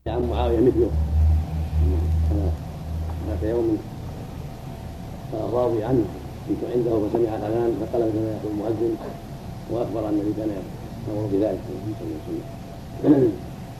عن معاوية مثله. ذات يوم الراوي عنه كنت عنده فسمع الأذان فقال كما يقول المؤذن وأخبر النبي كان يأمر بذلك صلى الله عليه وسلم.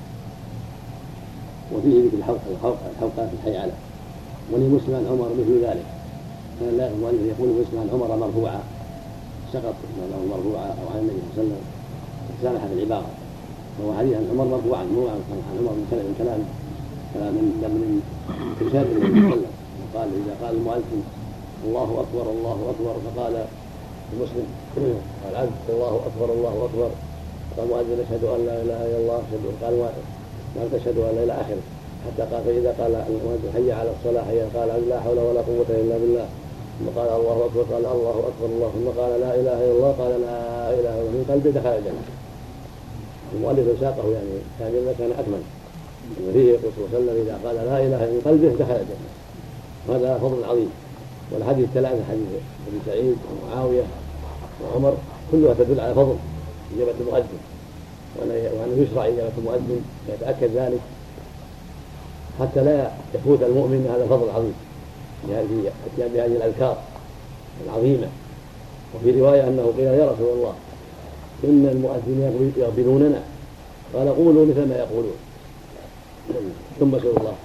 وفيه ذكر الحوقات الحي على ولمسلم عن عمر مثل ذلك، كان لا يقول مسلم عن عمر مرفوعا سقط له مرفوعا أو عن النبي صلى الله عليه وسلم سامح في العبارة، وهو حديث عن عمر مرفوعا مو عن عمر من كلام من إرشاد النبي صلى الله عليه وسلم. قال إذا قال المؤذن الله أكبر الله أكبر فقال المسلم قال عبد الله أكبر الله أكبر، قال المؤذن أشهد أن لا إله إلا الله قال ما تشهد أن لا إلى آخره، حتى قال فإذا قال المؤذن حي على الصلاة حي قال لا حول ولا قوة إلا بالله، ثم قال الله أكبر قال الله أكبر الله، ثم قال لا إله إلا الله قال لا إله إلا الله، من قلبه دخل الجنة. المؤلف ساقه يعني كان أكمل فيه يقول صلى الله عليه وسلم إذا قال لا إله إلا قلبه دخل الجنة، وهذا فضل عظيم. والحديث الثلاثة حديث أبي سعيد ومعاوية وعمر كلها تدل على فضل إجابة المؤذن، وأنه يشرع إجابة المؤذن يتأكد ذلك حتى لا يفوت المؤمن هذا الفضل العظيم بهذه الأذكار العظيمة. وفي رواية أنه قيل يا رسول الله إن المؤذنين يغبنوننا، قال قولوا مثل ما يقولون ثم سألوا الله.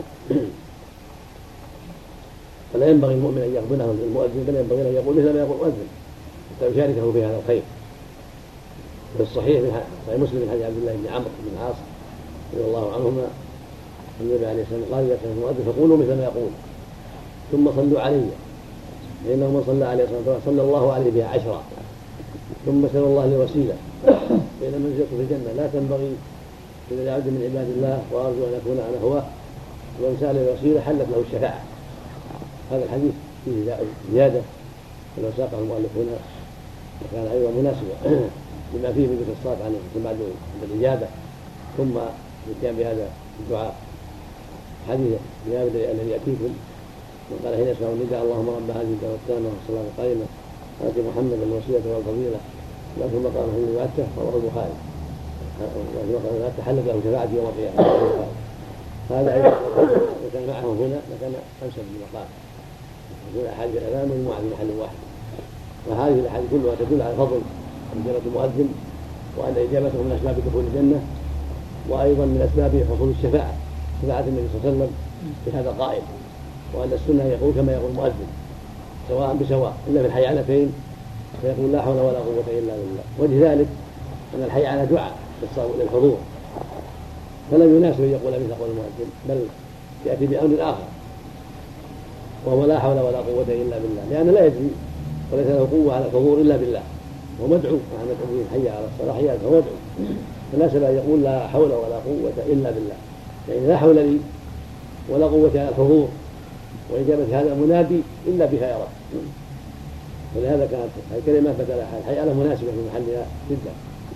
فلا ينبغي المؤمن أن يغبنه المؤذن، بل ينبغي أن يقول مثل ما يقول المؤذن حتى يشاركه في هذا الخير. في الصحيح من صحيح مسلم من حديث عبد الله بن عمرو بن العاص رضي الله عنهما النبي عليه الصلاة والسلام قال إذا سمعتم المؤذن فقولوا مثل ما يقول ثم صلوا علي فإنه من صلى عليه الصلاة والسلام صلى الله عليه بها 10، ثم سأل الله الوسيلة فإن منزلته في الجنة لا تنبغي إلا لعبد من عباد الله وأرجو أن أكون أنا هو، ومن سأل الوسيلة حلت له الشفاعة. هذا الحديث فيه زيادة ولو ساقه المؤلف هنا وكان أيضا مناسبا لما فيه من ذكر الصلاة عليه بعد الإجابة ثم الاتيان بهذا الدعاء. حديث الذي يأتيكم وقال حين يسمع النداء اللهم رب هذه الدعوة التامة والصلاة القائمة آت محمدا الوسيلة والفضيلة لكن مقام حين يؤته رواه البخاري، لكن مقام يؤته حلت له شفاعة يوم القيامة. هذا أيضا لو كان معه هنا لكان أنسب بالمقام، يكون أحاديث الأذان مجموعة في محل واحد. وهذه الأحاديث كلها تدل على فضل إجابة المؤذن، وأن إجابته من أسباب دخول الجنة، وأيضا من أسباب حصول الشفاعة شفاعة النبي صلى الله عليه وسلم في هذا القائل، وأن السنة يقول كما يقول المؤذن سواء بسواء إلا في الحي على فين فيقول لا حول ولا قوة إلا بالله. وجه ذلك أن الحي على دعاء للحضور، فلم يناسب أن يقول مثل قول المؤذن، بل يأتي بأمر آخر وهو لا حول ولا قوة إلا بالله، لأنه لا يدري وليس له قوة على الحضور إلا بالله، ومدعو مع مدعوين حي على الصلاة حي على الفلاح، فناسب أن يقول لا حول ولا قوة إلا بالله، يعني لا حول لي ولا قوة على الحضور وإجابة هذا المنادي إلا بها يا رب. ولهذا كانت الكلمة بدل الحي على مناسبة في محلها جدا.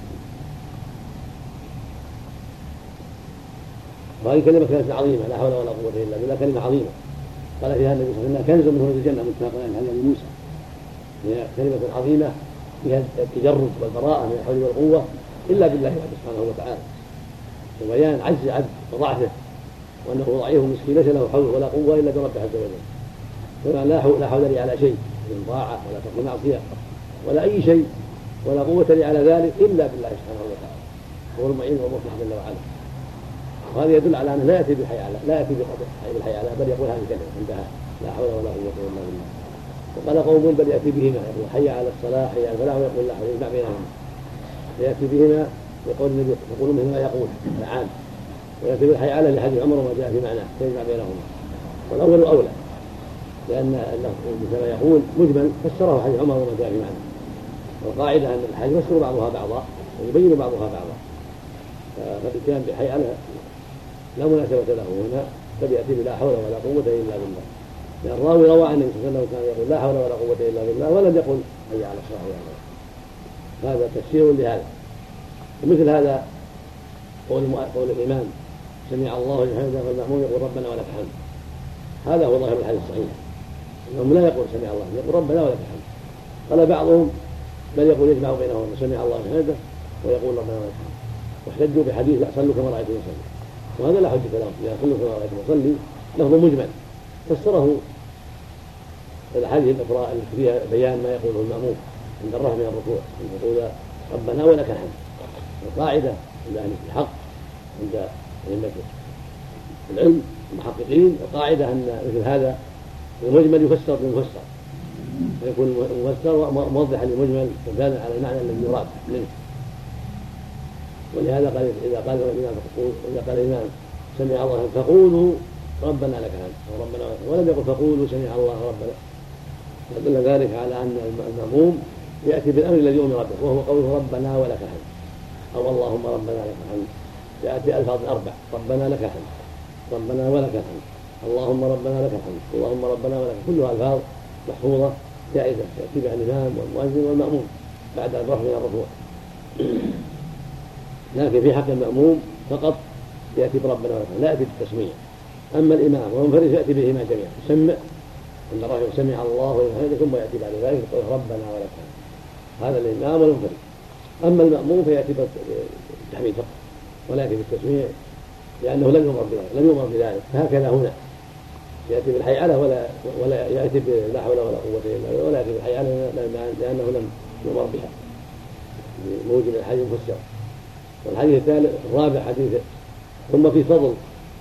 وهذه كلمة كانت عظيمة لا حول ولا قوة إلا بالله، كلمة عظيمة قال فيها النبي صلى الله عليه وسلم كنز من كنوز الجنة متفق عليه عن ابي موسى، هي كلمة عظيمة فيها التجرد والبراءة من الحول والقوة إلا بالله سبحانه وتعالى، وبيان عجز عبد وضعفه وأنه ضعيف مسكين ليس له حول ولا قوة إلا بربه عز وجل، ولا لا حول لي على شيء من طاعة ولا ترك معصية ولا أي شيء ولا قوة لي على ذلك إلا بالله سبحانه وتعالى، هو المعين والمصلح جل وعلا. وهذا يدل على أنه لا يأتي بالحي على بل يقول هذه الكلمة عندها لا حول ولا قوة إلا بالله. وقال قوم بل يأتي بهما يقول حي على الصلاة حي على الفلاح ويقول لا حول يجمع بينهما، فيأتي بهما يقول النبي يقول مثل ما يقول العام، ويأتي بالحي على لحديث عمر وما جاء في معناه فيجمع بينهما، والأول أولى لأن مثل ما يقول مجمل فسره حديث عمر وما جاء في معناه، والقاعدة أن الحديث يفسر بعضها بعضا ويبين بعضها بعضا، فالاتيان بحي على لا مناسبة له هنا، فليأتي بلا حول ولا قوة إلا بالله، لأن الراوي روى عن النبي صلى الله عليه وسلم كان يقول لا حول ولا قوة إلا بالله ولم يقل حي على الصلاة ولا على، هذا تفسير لهذا. ومثل هذا قول الإمام سمع الله لمن حمده والمأموم يقول ربنا ولك الحمد، هذا هو ظاهر الحديث الصحيح، الإمام لا يقول سمع الله يقول ربنا ولك الحمد. قال بعضهم بل يقول يجمع بينهم سمع الله لمن حمده ويقول ربنا ولك الحمد، واحتجوا بحديث لا صلوا كما رأيتم يصلي، وهذا لا حجة له إذا كل صلاة رأيتم يصلي لفظ مجمل فسره الأحاديث الأخرى التي فيها بيان ما يقوله المأموم عند الرفع من الركوع أن يقول ربنا ولك الحمد. القاعدة عند أهل الحق عند أئمة العلم المحققين القاعدة أن مثل هذا المجمل يفسر بالمفسر ويكون المفسر موضحا للمجمل ودالا على المعنى الذي يراد منه. ولهذا قال إذا قال الإمام سمع الله فقولوا ربنا لك الحمد أو ربنا ولك، ولم يقل فقولوا سمع الله ربنا، فدل ذلك على أن المأموم يأتي بالأمر الذي أمر به وهو قوله ربنا ولك الحمد أو اللهم ربنا لك الحمد، يأتي ألفاظ أربع: ربنا لك الحمد، ربنا ولك الحمد، اللهم ربنا لك الحمد، اللهم ربنا ولك، كلها ألفاظ محفوظة جائزة يأتي بها الإمام والمؤذن والمأموم بعد الرفع من الركوع. لكن في حق المأموم فقط يأتي بربنا ولك الحمد لا يأتي بالتسميع. أما الإمام والمنفرد يأتي بهما جميعا، يسمع عند الرفع سمع الله لمن حمده ثم يأتي بعد ذلك يقول ربنا ولك الحمد، هذا الإمام والمنفرد. أما المأموم فيأتي بالتحميد فقط ولا يأتي بالتسميع لأنه لم يؤمر بذلك. فهكذا هنا يأتي بالحيعلة ولا يأتي بلا حول ولا قوة إلا بالله ولا يأتي بالحيعلة لأنه لم يؤمر بها بموجب الحديث المفسر. والحديث الرابع حديث ثم في فضل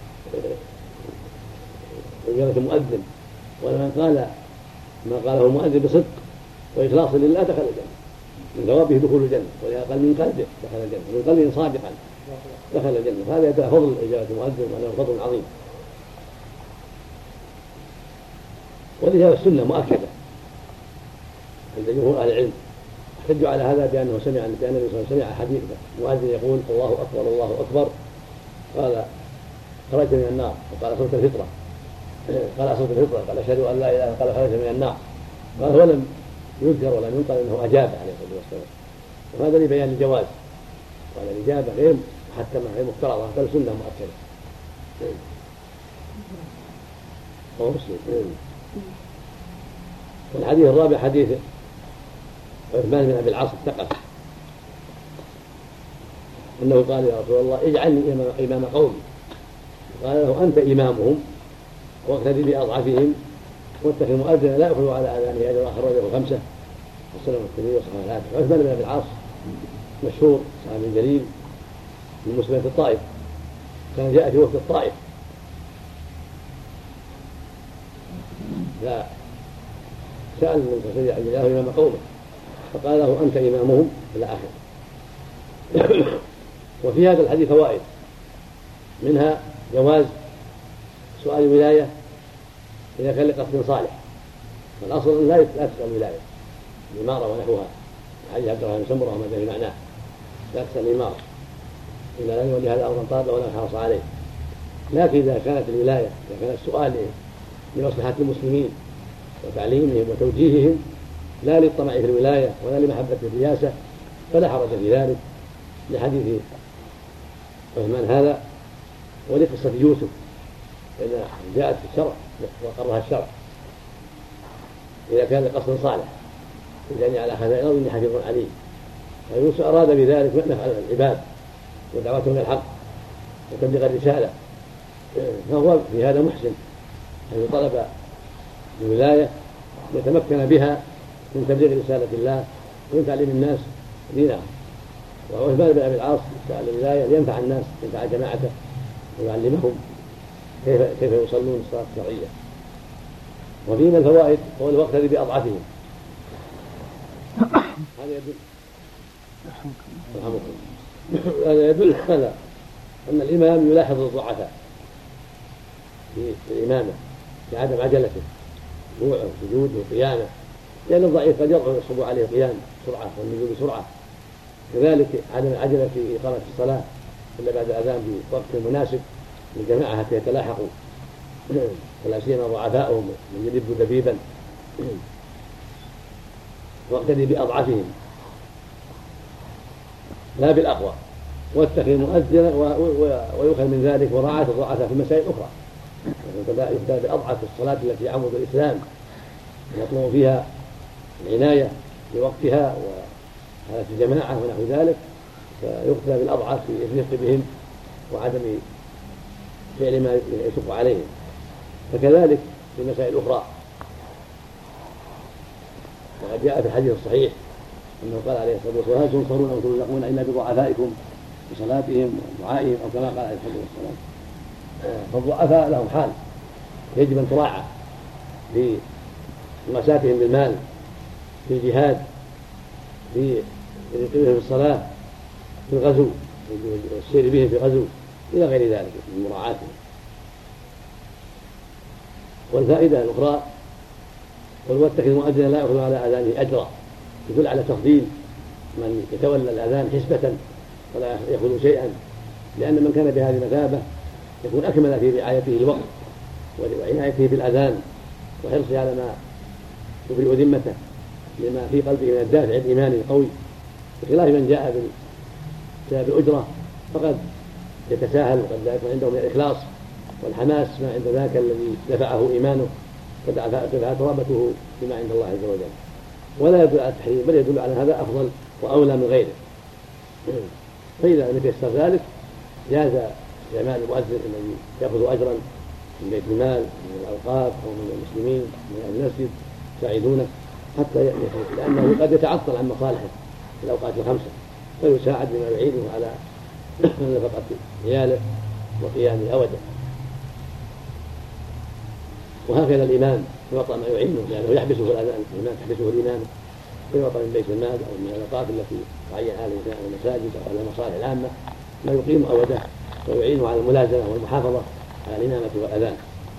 إجابة المؤذن، ولمن قال ما قاله المؤذن بصدق وإخلاص لله دخل الجنة، من ثوابه دخول الجنة، ولهذا قال من قلبه دخل الجنة، من قلبه صادقا دخل الجنة. فهذا يدل فضل إجابة المؤذن وأنه فضل عظيم. ولهذا السنة مؤكدة عند جمهور أهل العلم، احتجوا على هذا بأنه سمع بأن النبي صلى الله عليه وسلم سمع حديث مؤذن يقول الله أكبر الله أكبر، قال خرجت من النار، وقال صوت الفطرة، قال صوت الفطرة، قال أشهد أن لا إله إلا الله، قال خرجت من النار، قال ولم يذكر ولم ينقل أنه أجاب عليه الصلاة والسلام. وهذا لبيان الجواز، وأن الإجابة غير محتمة غير مفترضة بل سنة مؤكدة. والحديث الرابع حديث عثمان بن أبي العاص الثقفي أنه قال يا رسول الله اجعلني إمام قومي، قال له أنت إمامهم واقتدي بأضعفهم واتخذ مؤذنا لا يأخذ على آذانه أجر، أخرجه الخمسة والسنة الترمذي وصححه الحاكم. عثمان بن أبي العاص مشهور صحابي جليل من مسلمة الطائف، كان جاء في وقت الطائف فسأل من صلى الله عليه إمام قومه فقال له أنت إمامهم إلى آخره. وفي هذا الحديث فوائد، منها جواز سؤال الولاية إذا كان لقصد صالح، والأصل لا تسأل الولاية الإمارة ونحوها، حديث عبد الرحمن بن سمرة وما به معناه، لا تسأل الإمارة إلا لن يولي هذا أمرا طارئا ولا حرص عليه. لكن إذا كانت الولاية إذا كان السؤال لمصلحة المسلمين وتعليمهم وتوجيههم لا للطمع في الولاية ولا لمحبة الرياسة فلا حرج في ذلك، لحديث عثمان هذا ولقصة يوسف لأن جاءت في الشرع وقرها الشرع إذا كان لقصد صالح إذن على خزائن إني حفيظ عليم. فيوسف أراد بذلك نفع العباد ودعوتهم إلى الحق وتبليغ الرسالة، فهو في هذا محسن أن طلب الولاية يتمكن بها من تبليغ رسالة الله ومن تعليم الناس دينهم. وعثمان بن أبي العاص سأل الولاية لينفع الناس، ينفع جماعته ويعلمهم كيف يصلون الصلاة الشرعية. وفي من الفوائد هو الوقت الذي بأضعفهم، هذا يدل على أن الإمام يلاحظ الضعفاء في الإمامة في عدم عجلته ركوعه وسجوده وقيامه، لأن الضعيف قد يضعف الصبوع عليه القيام بسرعة والنزول بسرعة. كذلك عدم العجلة في إقامة الصلاة إلا بعد الأذان بوقت مناسب للجماعة حتى يتلاحقوا، ولا سيما ضعفاؤهم من يدب دبيبا، واقتدي بأضعفهم لا بالأقوى، واتخذ مؤذنا ويؤخذ من ذلك مراعاة الضعفاء في مسائل أخرى، يبدأ بأضعف الصلاة التي عمد الإسلام يطلب فيها العناية بوقتها وحالة الجماعة ونحو ذلك، فيقتدى بالأضعف في الرفق بهم وعدم فعل ما يشق عليهم. فكذلك في مسائل أخرى، وقد جاء في الحديث الصحيح أنه قال عليه الصلاة والسلام: هل تنصرون أو ترزقون إلا بضعفائكم بصلاتهم ودعائهم، أو كما قال عليه الصلاة والسلام. فالضعفاء لهم حال يجب أن تراعى في مواساتهم بالمال، في الجهاد، في في الصلاة، في الغزو، والسير بهم في غزو إلى غير ذلك من مراعاتهم. والفائدة الأخرى: قل واتخذ مؤذنا لا يأخذ على آذانه أجرا، يدل على تفضيل من يتولى الآذان حسبة ولا يأخذ شيئا، لأن من كان بهذه المثابة يكون أكمل في رعايته الوقت وعنايته بالأذان وحرصه على ما يبرئ ذمته لما في قلبه من الدافع الإيماني القوي، بخلاف من جاء بالأجرة فقد يتساهل وقد لا يكون عنده من الإخلاص والحماس ما عند ذاك الذي دفعه إيمانه ودفعت رغبته بما عند الله عز وجل. ولا يدل على التحريم، بل يدل على هذا أفضل وأولى من غيره. فإذا لم يتيسر ذلك جاز استعمال المؤذن الذي يأخذ أجرا من بيت المال من الأوقاف أو من المسلمين من المسجد يساعدونه حتى يأتي، لأنه قد يتعطل عن مصالحه في الأوقات الخمسة، فيساعد بما يعينه على نفقة عياله وقيام أوده. وهكذا الإمام يعطى ما يعينه، لأنه يحبسه الأذان، الإمام تحبسه الإمامة، فيعطى من بيت المال أو من الأوقاف التي تعين على المساجد أو على المصالح العامة ما يقيم أوده ويعينه على الملازمة والمحافظة على الإمامة والأذان.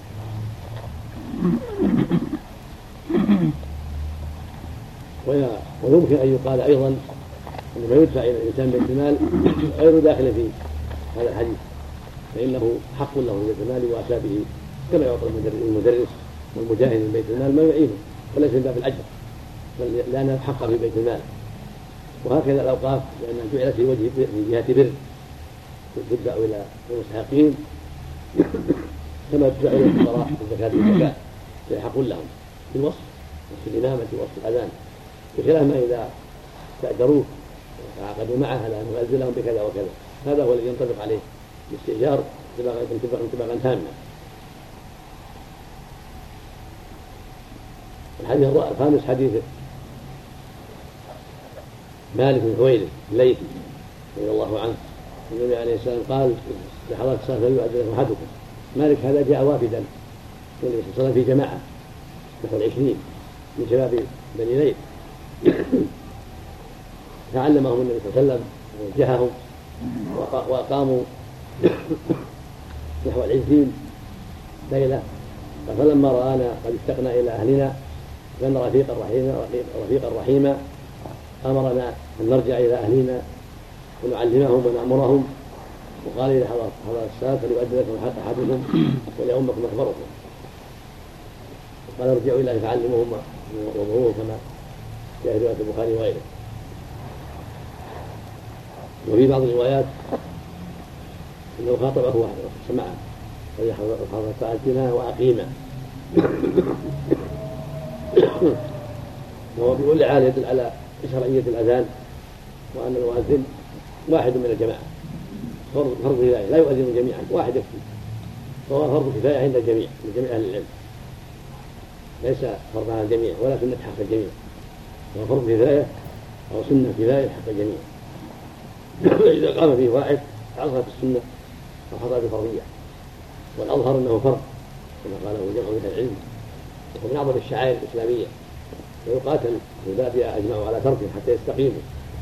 ويمكن أن يقال أيضا أن ما يدفع إلى الإنسان بيت المال غير داخل في هذا الحديث، فإنه حق له بيت المال وأسابه كما يعطى المدرس والمجاهد من بيت المال ما يعينه، وليس من باب الأجر بل لأنها حق في بيت المال. وهكذا الأوقاف لأنها جعلت في وجه في جهة بر تدفع إلى المستحقين كما تدفع إلى الفقراء الزكاة والزكاة، فيحق لهم في الوصف وفي الإمامة وفي الأذان، بخلاف ما إذا استأجروه وتعاقدوا معه على أن يؤذن لهم بكذا وكذا، هذا هو الذي ينطبق عليه الاستئجار انطباقا تاما. الحديث الخامس حديث مالك بن حويرث الليثي رضي الله عنه، النبي عليه السلام قال: في حضرة الصلاة فليؤذن أحدكم. مالك هذا جاء وافدا والنبي صلى الله عليه وسلم في جماعة نحو 20 من شباب بني ليث، فعلمهم النبي صلى الله عليه وسلم ووجههم وأقاموا نحو 20 ليلة. فلما رآنا قد اشتقنا إلى أهلنا كان رفيقا رحيما أمرنا أن نرجع إلى أهلنا ونعلمهم ونأمرهم، وقال: إذا حضر الصلاة فليؤذن لكم أحدكم وليؤمكم أكبركم. قال: ارجعوا إلى فعلموهم وضروهم كما جاء في رواية البخاري وغيره. وفي بعض الروايات أنه خاطبه واحد سمعه: فإذا حضر فأتنا وأقيما. وهو بكل حال يدل على شرعية الأذان، وأن المؤذن واحد من الجماعة فرض كفاية، لا يؤذن جميعا، واحد يكفي، فهو فرض كفاية عند الجميع من جميع أهل العلم، ليس فرض على الجميع ولا سنة حق الجميع، هو فرض كفاية أو سنة كفاية حق الجميع. إذا قام فيه واحد عرفت السنة وحضر بفرضية، والأظهر أنه فرض كما قاله جمع من العلم، وهو من أعظم الشعائر الإسلامية، ويقاتل في بابها أجمعوا على تركه حتى يستقيموا.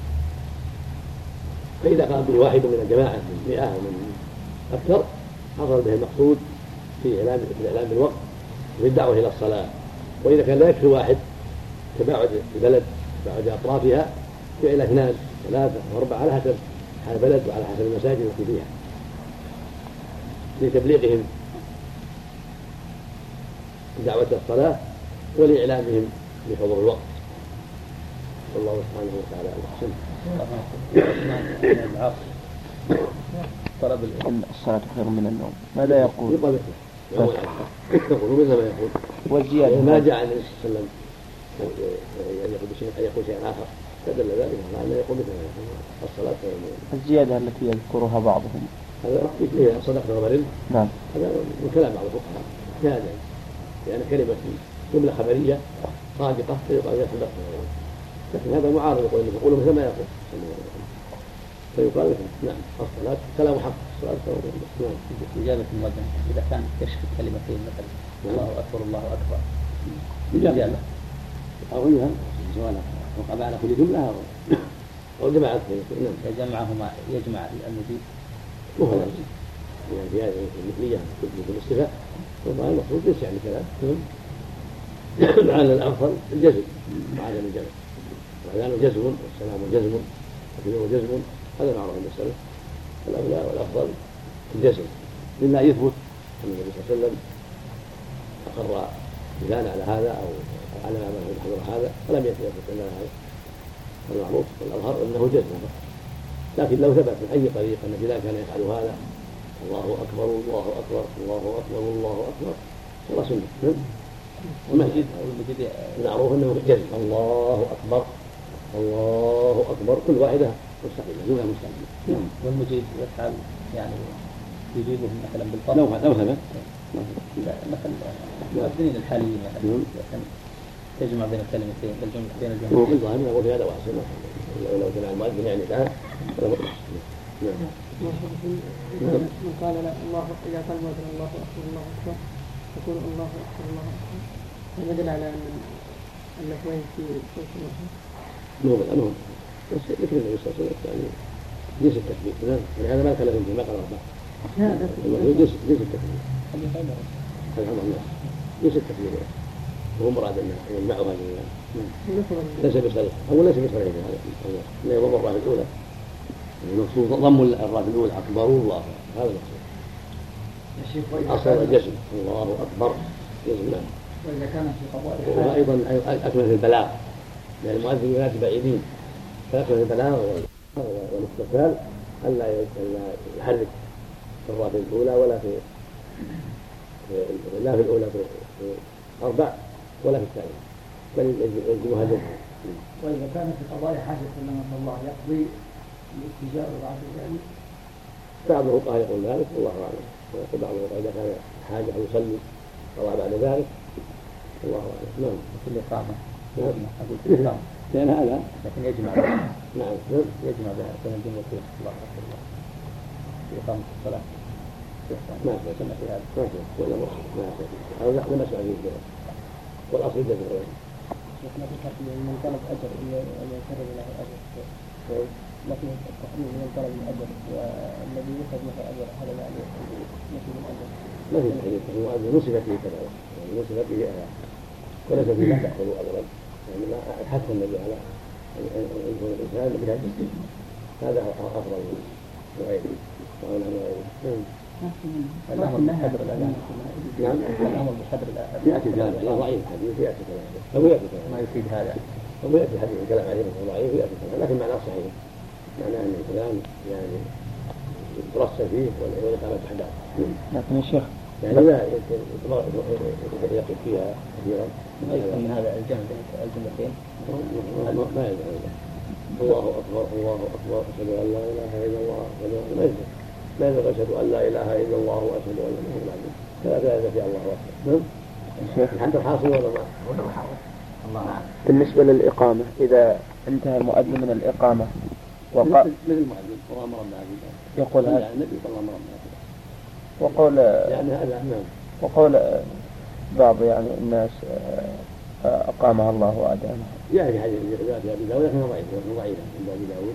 فإذا قام به واحد من الجماعة من 100 ومن أكثر حصل به المقصود في الإعلام بالوقت وفي الدعوة إلى الصلاة. وإذا كان لا يكفي واحد تباعد البلد تباعد أطرافها جعل 2 3 و4 على حسب حال البلد وعلى حسب المساجد التي فيها لتبليغهم دعوة الصلاة ولإعلامهم بحضور الوقت. والله سبحانه وتعالى أحسن. طلب الصلاة خير من النوم، ماذا يقول؟ يقول مثل ما يقول، والزيادة ما جاء النبي صلى الله عليه وسلم أن يقول شيئا آخر فدل ذلك على أن يقول مثل ما يقول الصلاة خير من النوم. الزيادة التي يذكرها بعضهم هذا فيه صدقة وبرد. نعم. هذا من كلام بعض الفقهاء في هذا، لأن كلمة جملة خبرية صادقة فيقال فيها صدقة وبرد، لكن هذا معارض يقول مثل ما يقول فيقال نعم الصلاة كلام حق الصلاة. نعم. إجابة المؤذن إذا كان يشهد كلمتين مثلا الله أكبر الله أكبر إجابة أقولها سواء وقع على كل جملة أو جماعة نعم يجمعهما يجمع المجيب وهو لازم يعني في هذه المثلية مثل الاستفاء وما المقصود ليس يعني كلام لعل الأفضل الجزم وعدم الجمع، وعدم جزم والسلام جزم وكذا جزم هذا معروف المسألة. الأولى والأفضل الجزم مما يثبت أن النبي صلى الله عليه وسلم أقر بلان على هذا أو على ما حضر هذا فلم يثبت لنا هذا المعروف والأظهر أنه جزم، لكن لو ثبت من أي طريق أن فلان كان يفعل هذا الله أكبر الله أكبر الله أكبر الله أكبر صار سنة. المعروف أنه جزم الله أكبر الله أكبر كل واحدة مستقيمة جملة مستقيمة. والمجيب يفعل يعني يجيبهم مثلا بالفرق لو ثبت مثلا المؤذنين الحاليين مثلا تجمع بين الكلمتين بين الجملتين. هو بالظاهر نقول في هذا واسع لو جمع المؤذن يعني الآن فلا مطلق. من قال لا الله إذا قال المؤذن الله أكبر الله أكبر يقول الله أكبر الله أكبر هذا يدل على أن شوية في صوت المؤذن بس ذكر النبي صلى الله عليه وسلم يعني جنس التكبير يعني هذا ما كلف ما قال أربعة جنس التكبير الحمد لله جنس التكبير وهو مراد أن يجمعها ليس بصريح أو ليس بصريح هذا لا يضم الراء الأولى المقصود ضم الراء الأولى أكبر الله هذا المقصود أصل الجزم الله أكبر جزم نعم. وإذا كان في قضاء وأيضا أكمل في البلاغ لأن المؤذن ينادي بعيدين فأكمل في البلاغ والاستقلال ألا يحرك في الراء الأولى ولا في لا في الأولى في أربع ولا في الثانية بل يجبها جمعا. وإذا كان في قضاء حاجة لما الله يقضي الاتجاه بعد ذلك بعض الفقهاء يقول ذلك والله أعلم، ويقول بعض الفقهاء إذا كان حاجة أو يصلي قضاء بعد ذلك والله أعلم. نعم في الإقامة أقول في الإقامة لأن هذا لكن يجمع نعم يجمع بين الجملتين الله أكبر الله في إقامة الصلاة ما في في هذا ما في ولا مرحب ما في هذا لا مسمع فيه والأصل الجزم ما في فرق بين من طلب أجر أن يقرب له أجر لكن التحريم من طلب الأجر والذي يخرج له أجر هذا لا يخرج من أجر ما في تحريم المؤذن نصب فيه كذا نصب فيه وليس فيه لا تأخذوا أجرا يعني حث النبي على أن يكون الإنسان بلا جسد هذا أفضل من غيره وأولى من غيره. الأمر بحذر الأذان نعم الأمر بحذر الأذان يأتي كلام الله ضعيف حديث يأتي كلام أو يأتي كلام ما يفيد هذا أو يأتي حديث كلام عليه ضعيف ويأتي كلام لكن معناه صحيح معناه أن الكلام يعني يترصد فيه والإقامة تحدث. لكن يا شيخ يعني لا يقف فيها كثيرا ما يكون هذا الجملتين ما يدعو الله أكبر الله أكبر أشهد أن لا إله إلا الله لا يدعو أشهد أن لا إله إلا الله وأشهد أن محمدا عبده ثلاثة في الله أكبر. الحمد الحاصل ولا ما الله بالنسبة للإقامة إذا انتهى المؤذن من الإقامة وقال مثل المؤذن والله أمر بالعبد يقول هذا النبي صلى الله عليه وسلم وقول يعني هذا نعم وقول بعض يعني الناس أقامها الله وأدامها جاء في حديث أبي داود لكنه ضعيف عند أبي داود.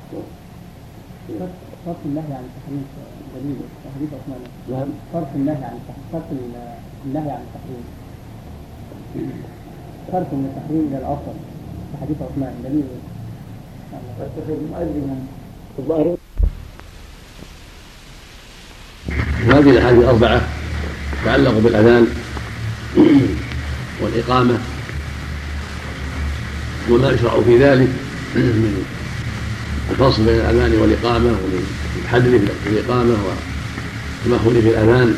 فرق النهي عن التحريم دليل حديث عثمان. نعم فرق النهي عن التحريم فرق من التحريم إلى الأصل في حديث عثمان دليل فاتخذ مؤذنا الظاهر. هذه الأحاديث الأربعة تعلق بالأذان والإقامة وما يشرع في ذلك من الفصل بين الأذان والإقامة والحد في الإقامة والتمهل في الأذان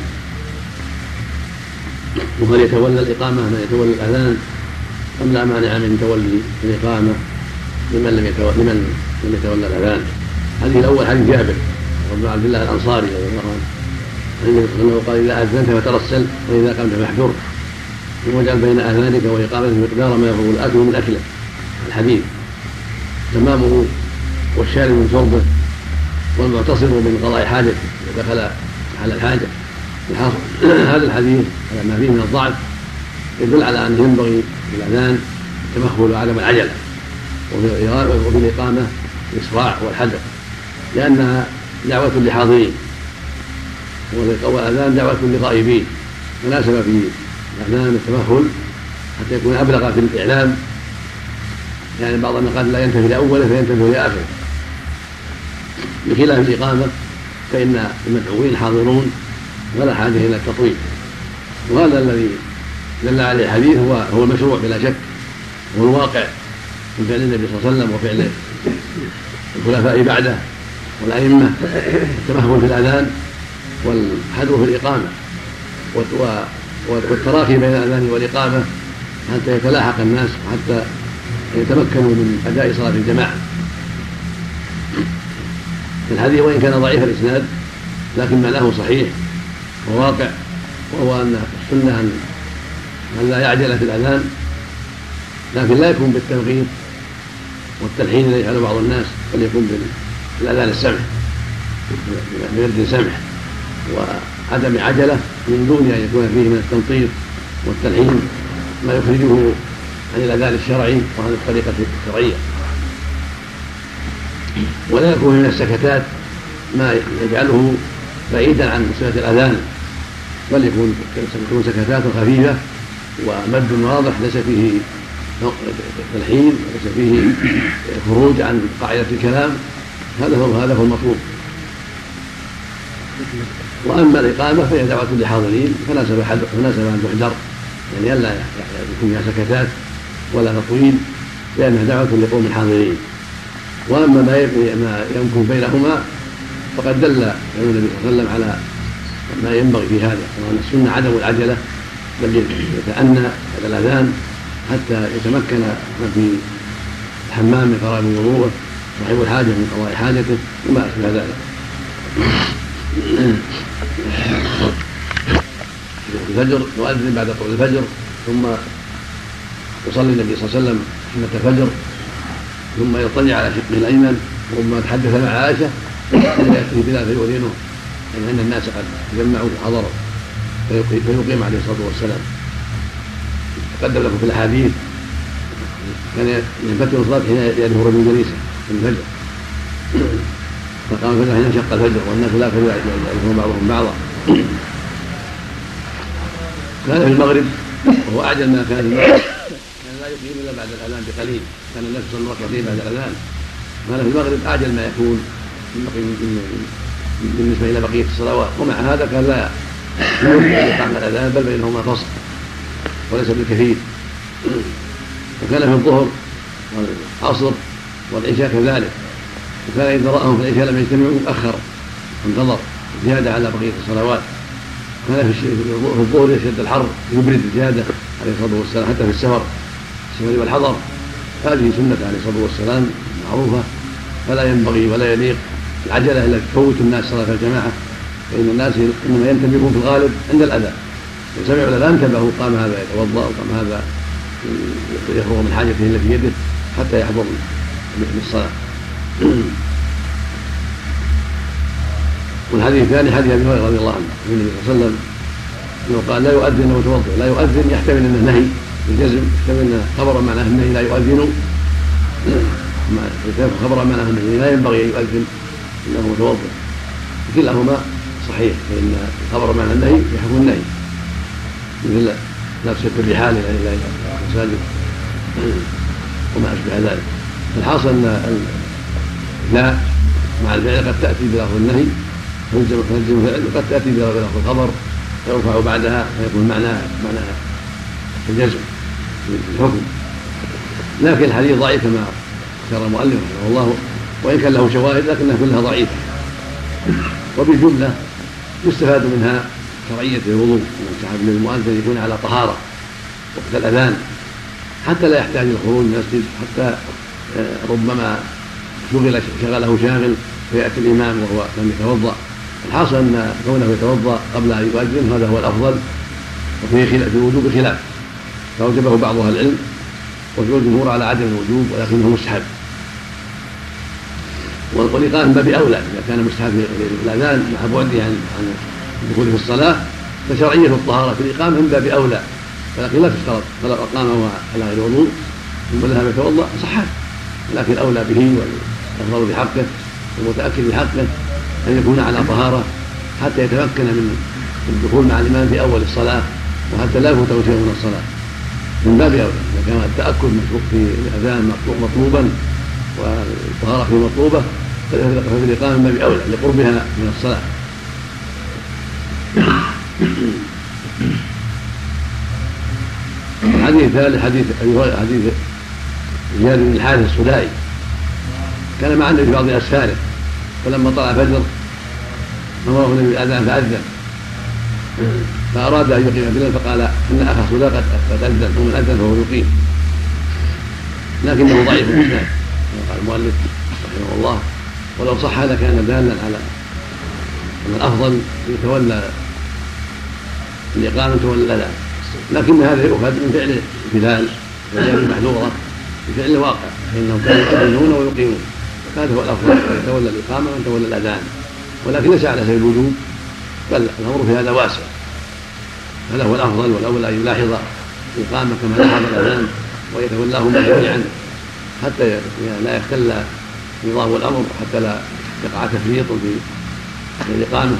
وهل يتولى الإقامة من يتولى الأذان أم لا مانع من تولي الإقامة لمن لم يتولى الأذان. هذه الأول حديث جابر وابن عبد الله الانصاري رضي الله عنه انه قال اذا اذنت فترسل واذا قمت فاحجر واجعل بين اذانك واقامتك مقدار ما يفضل الاكل من اكله. الحديث تمامه والشارب من شربه والمعتصم من قضاء حاجته ودخل على الحاجه. هذا الحديث على ما فيه من الضعف يدل على انه ينبغي في الاذان التمهل وعدم العجله، وفي الاقامه الاسراع والحذر، لانها دعوه لحاضرين والاذان دعوه لغائبين، مناسبه في الاذان التمهل حتى يكون ابلغ في الاعلام. يعني بعض النقاط لا ينتهي لاوله فينتهي لاخره، بخلاف الاقامه فان المدعوين حاضرون ولا حاجه الى التطويل. وهذا الذي دل عليه الحديث هو المشروع بلا شك، هو الواقع من فعل النبي صلى الله عليه وسلم وفعل الخلفاء بعده والائمه، التمهل في الاذان والحذر في الاقامه والتراخي بين الاذان والاقامه حتى يتلاحق الناس وحتى يتمكنوا من اداء صلاه الجماعه. الحديث وان كان ضعيف الاسناد لكن معناه صحيح وواقع، وهو ان السنه ان لا يعجل في الاذان، لكن لا يكون بالتنغيط والتلحين الذي يفعله بعض الناس، بل يكون بالاذان السمح بيد سمح وعدم عجله من دون ان يكون فيه من التنطيط والتلحين ما يخرجه عن الاذان الشرعي وعن الطريقه الشرعيه. ولا يكون من السكتات ما يجعله بعيدا عن سنه الاذان، بل يكون سكتات خفيفه ومد واضح ليس فيه تلحين وليس فيه خروج عن قاعده الكلام. هذا هو المطلوب. واما الاقامه فهي دعوه لحاضرين فناسب ان تحذر، يعني الا يكون فيها سكتات ولا تطويل، لانها دعوه لقوم حاضرين. واما ما يمكن بينهما فقد دل النبي صلى الله عليه وسلم على ما ينبغي في هذا، وان السنه عدم العجله، بل يتأنى هذا الاذان حتى يتمكن من في الحمام من قرار وضوءه، صاحب الحاجه من قضاء حاجته وما اشبه ذلك. الفجر يؤذن بعد طلوع الفجر، ثم يصلي النبي صلى الله عليه وسلم سنة الفجر، ثم يطلع على شقه الايمن، ثم يتحدث مع عائشه فياتي بلال فيؤذنه ان الناس قد تجمعوا وحضروا فيقيم عليه الصلاه والسلام. تقدم لكم في الاحاديث كان ينفتح الصلاه حين يدعو رجل جليسا في الفجر، فقام الفجر حين شق الفجر والناس لا يعرفون بعضهم بعضا. كان في المغرب وهو اعجل ما كان في المغرب، كان لا يقيم الا بعد الاذان بقليل، كان الناس يصلون ركعتين بعد الاذان. كان في المغرب اعجل ما يكون بالنسبه الى بقيه الصلوات، ومع هذا كان لا يقام الاذان بل بينهما فصل وليس بالكثير. وكان في الظهر والعصر والعشاء كذلك، وكان اذا راهم في العشاء لم يجتمعوا اخر انتظر زياده على بقيه الصلوات. كان في الظهر يشد الحر يبرد زياده عليه الصلاه والسلام حتى في السفر والحضر. هذه سنه عليه الصلاه والسلام معروفه، فلا ينبغي ولا يليق العجله الا تفوت الناس صلاه الجماعه، فان الناس انما ينتبهون في الغالب عند الاذان، إذا سمعوا الاذان انتبهوا، قام هذا يتوضا وقام هذا يفرغ من حاجته التي في يده حتى يحضر للصلاه. والحديث الثاني حديث ابي هريره رضي الله عنه عن النبي صلى الله عليه وسلم انه قال لا يؤذن وتوضا. لا يؤذن يحتمل انه نهي بالجزم، يحتمل انه خبر معناه النهي لا يؤذن، خبر معناه النهي لا ينبغي ان يؤذن انه متوضا. كلاهما صحيح، فان خبر معناه النهي يحكم النهي، مثل لبس الرحال الى المساجد وما اشبه ذلك. الحاصل ان لا مع الفعل قد تاتي بلفظ النهي فيلزم الفعل، وقد تاتي بلفظ الخبر فيرفع بعدها فيكون معناها الجزم الحكم. لكن الحديث ضعيف كما ذكر المؤلف رحمه الله، وان كان له شواهد لكنها كلها ضعيفه. وبالجمله يستفاد منها شرعيه الوضوء، يستحب للمؤذن يكون على طهاره وقت الاذان حتى لا يحتاج للخروج من المسجد، حتى ربما شغله شاغل فيأتي الإمام وهو لم يتوضأ. الحاصل أن كونه يتوضأ قبل أن يؤذن هذا هو الأفضل، وفيه في الوجوب خلاف، فأوجبه بعض أهل العلم والجمهور على عدم الوجوب ولكنه مستحب. والإقامة من باب أولى إذا كان مستحب الأذان مع بعده عن الدخول في الصلاة، فشرعية الطهارة في الإقامة من باب أولى، ولكن لا تشترط، فلو أقامه على غير وضوء ثم ذهب يتوضأ صحت، لكن الأولى به والأفضل بحقه والمتأكد بحقه أن يكون على طهارة حتى يتمكن من الدخول مع الإمام في أول الصلاة، وحتى لا يفوته شيء من الصلاة من باب أولى. إذا كان التأكد في الأذان مطلوبا والطهارة فيه مطلوبة ففي الإقامة من باب أولى لقربها من الصلاة. الحديث الثالث حديث زياد بن الحارث الصدائي، كان مع النبي في بعض أسفاره، فلما طلع الفجر أمره النبي بالأذان فأذن، فأراد أن يقيم بلال فقال إن أخا صداق قد أذن، ومن أذن فهو يقيم، لكنه ضعيف الإسناد كما قال المؤلف رحمه الله. ولو صح هذا كان دالا على أن الأفضل يتولى الإقامة والأذان، لكن هذا يؤخذ من فعل بلال وجاء محذورة بفعل واقع، فإنهم كانوا يؤذنون ويقيمون، هذا هو الأفضل يتولى الإقامة ويتولى الأذان، ولكن ليس على سبيل الوجوب، بل الأمر في هذا واسع. هذا هو الأفضل، والأولى أن يلاحظ الإقامة كما لاحظ الأذان ويتولاهما جميعا حتى لا يختل نظام الأمر، حتى لا يقع تفريط في الإقامة.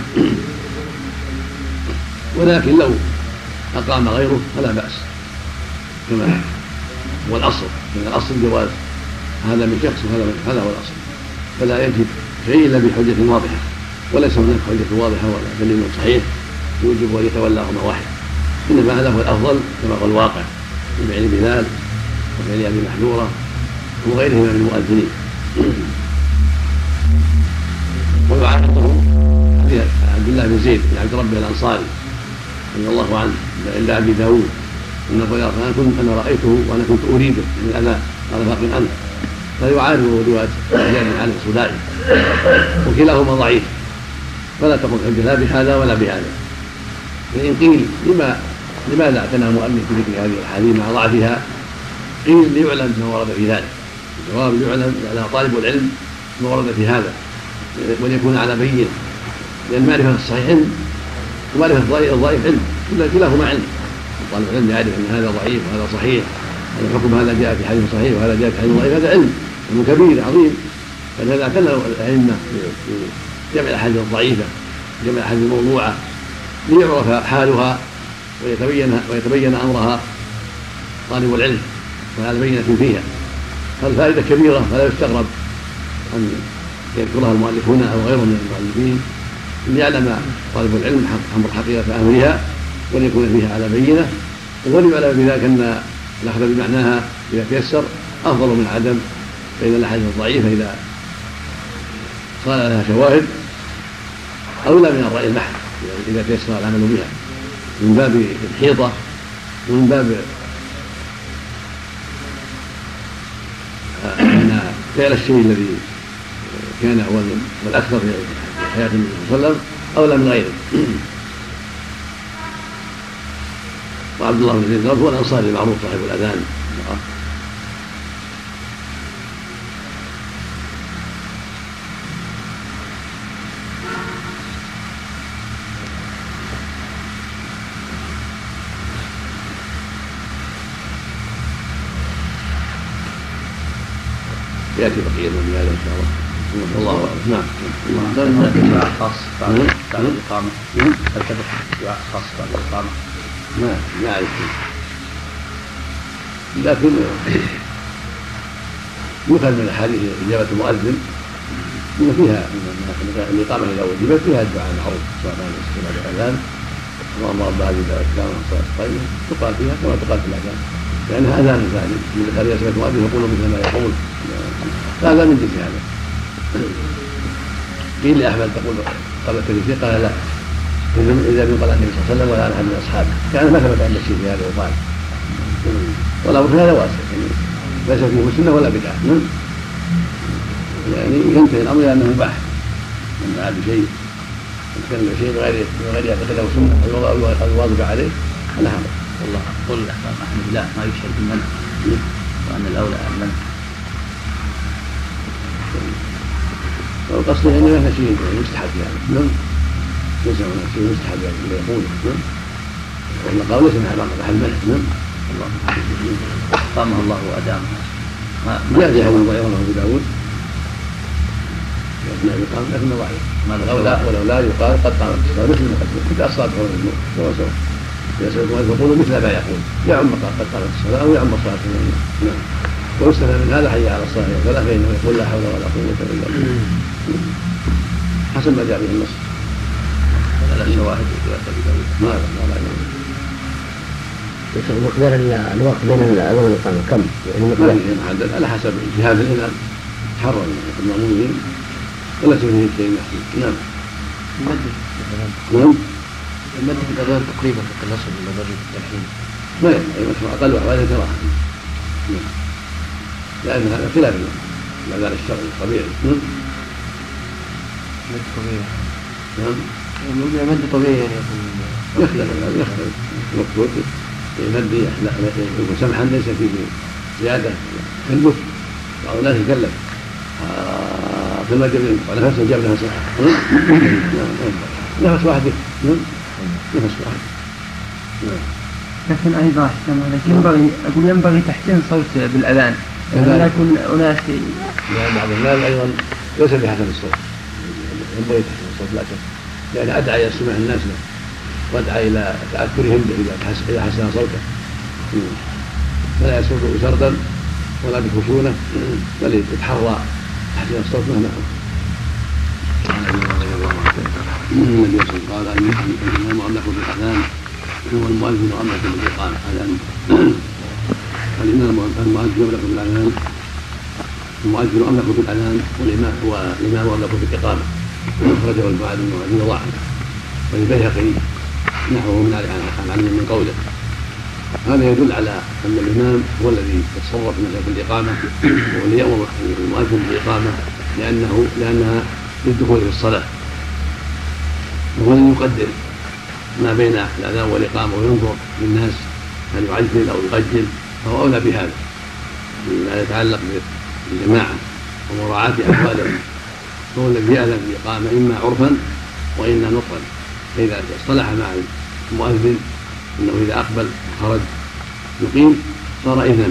ولكن لو أقام غيره فلا بأس كما هو الأصل، من الأصل الجواز، هذا من شخص وهذا هو الأصل، فلا يجب شيء إلا بحجة واضحة، وليس هناك حجة واضحة ولا دليل صحيح يوجب أن يتولاهما واحد، إنما هذا هو الأفضل كما هو الواقع من فعل بلال وفعل أبي محذورة وغيرهما من المؤذنين. ويعارضه حديث عبد الله بن زيد بن عبد ربه الأنصاري رضي الله عنه عند أبي داود إنه قال أنا رأيته وأنا كنت أريده من الأذى قال باق أنت، فيعارضه رواية زياد بن علي الصدائي، وكلاهما ضعيف، فلا تقل حجة لا بهذا ولا بهذا. فإن قيل لماذا اعتنى المؤلف بذكر هذه الأحاديث مع ضعفها؟ قيل ليعلم ما ورد في ذلك، الجواب ليعلم على طالب العلم ما ورد في هذا وليكون على بينة، لأن معرفة الصحيح علم ومعرفة الضعيف علم، كلاهما علم. طالب العلم يعرف أن هذا ضعيف وهذا صحيح، هذا الحكم هذا جاء في حديث صحيح وهذا جاء في حديث ضعيف، هذا علم كبير عظيم. فلهذا اعتنى الأئمة في جمع الأحاديث الضعيفة، جمع الأحاديث الموضوعة، ليعرف حالها ويتبين أمرها طالب العلم وعلى بينة فيها. فالفائدة كبيرة، فلا يستغرب أن يذكرها المؤلف هنا أو غيره من المؤلفين، ليعلم طالب العلم أمر حقيقة أمرها وليكون فيها على بينة، وليعلم بذلك أن الأخذ بمعناها إذا تيسر أفضل من عدم، فإن الأحاديث الضعيفة إذا صار لها شواهد أولى من الرأي المحض إذا تيسر العمل بها، من باب الحيطة ومن باب أن فعل الشيء الذي كان أول والأكثر في حياة النبي صلى الله عليه وسلم أولى من غيره. وعبد الله بن زيد هو الأنصاري المعروف صاحب الأذان. يأتي بقية من هذا إن شاء الله. الله أعلم. نعم. دعاء خاص بعد الإقامة. هل ثبت دعاء خاص بعد الإقامة؟ ما أعرف، لكن يؤخذ من الأحاديث إجابة المؤذن إن فيها الإقامة إذا وجبت فيها الدعاء المعروف، سواء كان بعد الأذان اللهم رب هذه الدعوة التامة والصلاة القائمة تقال فيها كما تقال في الأذان، لأنها أذان ثاني من الذي يسمع المؤذن يقول مثل ما يقول، هذا من جنس هذا. قيل لأحمد تقول قبل التكبير، قال لا، إذا من قال النبي صلى الله عليه وسلم ولا أحد من أصحابه، كان ما ثبت عن الشيء في هذا وقال، والأمر في هذا واسع، ليس فيه سنة ولا بدعة، يعني ينتهي الأمر إلى أنه مباح. من دعا بشيء يتكلم بشيء بغير يعتقده سنه او يواظب عليه فلا حرج. والله قول الإمام أحمد لا ما يشهد بالمنع وأن الأولى المنع. والقصد يعني ما في شيء مستحب يعني نعم ليس هناك شيء مستحب يعني اللي يقوله نعم والمقام ليس محل المنع نعم. الله قامه الله وأدامه. جاء في حديث ضعيف رواه أبو داود لكنه ضعيف ولو لا يقال قد قامت الصلاة مثل المقدمة كنت الصلاة هو المجموع سواء سواء إذا سمعت يقول مثل ما يقول يعم قد قامت الصلاة أو يعم الصلاة نعم. ويستفاد من هذا حي على الصلاة فلا فإنه يقول لا حول ولا قوة إلا بالله حسب ما جاء به النص. ولا شواهد ما لا مقدار الوقت بين الأذان والإقامة كم؟ يعني محدد على حسب اجتهاد الإمام حرم المأمومين ولا فيه شيء محدود. نعم. نعم. المد في الأذان تقريبا كالنصر من درجة التلحين. ما يعني مشروع أقل أحواله كراهة. نعم. لأن هذا خلاف الأذان الشرعي الطبيعي. نعم. مد طبيعي. نعم. مد طبيعي يعني يختلف المقصود المد يكون سمحا ليس فيه زيادة كالبث بعض الناس يكلف في المد على نفس جاب نفس نفس واحد نفس واحد. لكن أيضا ينبغي تحسين صوت بالأذان لا يكون أناس بعض الناس أيضا ليس بحسن الصوت ينبغي تحسين الصوت لا شك لأن أدعى إلى سماع الناس له وأدعى إلى تأثرهم إذا حسن صوته فلا يسرد سردا ولا بخشونة بل يتحرى تحسين الصوت مهما النبي صلى الله عليه وسلم قال الإمام أملك بالأذان هو المؤذن أملك بالإقامة الإمام المؤذن أملك بالأذان المؤذن أملك بالأذان والإمام أملك بالإقامة أخرجه المؤذن وضعه وللبيهقي نحوه من عن علي من قوله. هذا يدل على أن الإمام هو الذي يتصرف في مسألة الإقامة والذي يأمر المؤذن بالإقامة لأنها للدخول في الصلاة وهو الذي يقدر ما بين الأذان والإقامة وينظر للناس هل يعجل أو يقجل فهو أولى بهذا مما يتعلق بالجماعة ومراعاة أحوالهم فهو الذي يأذن بالإقامة إما عرفا وإما نطقا فإذا اصطلح مع المؤذن أنه إذا أقبل خرج يقيم صار إذنا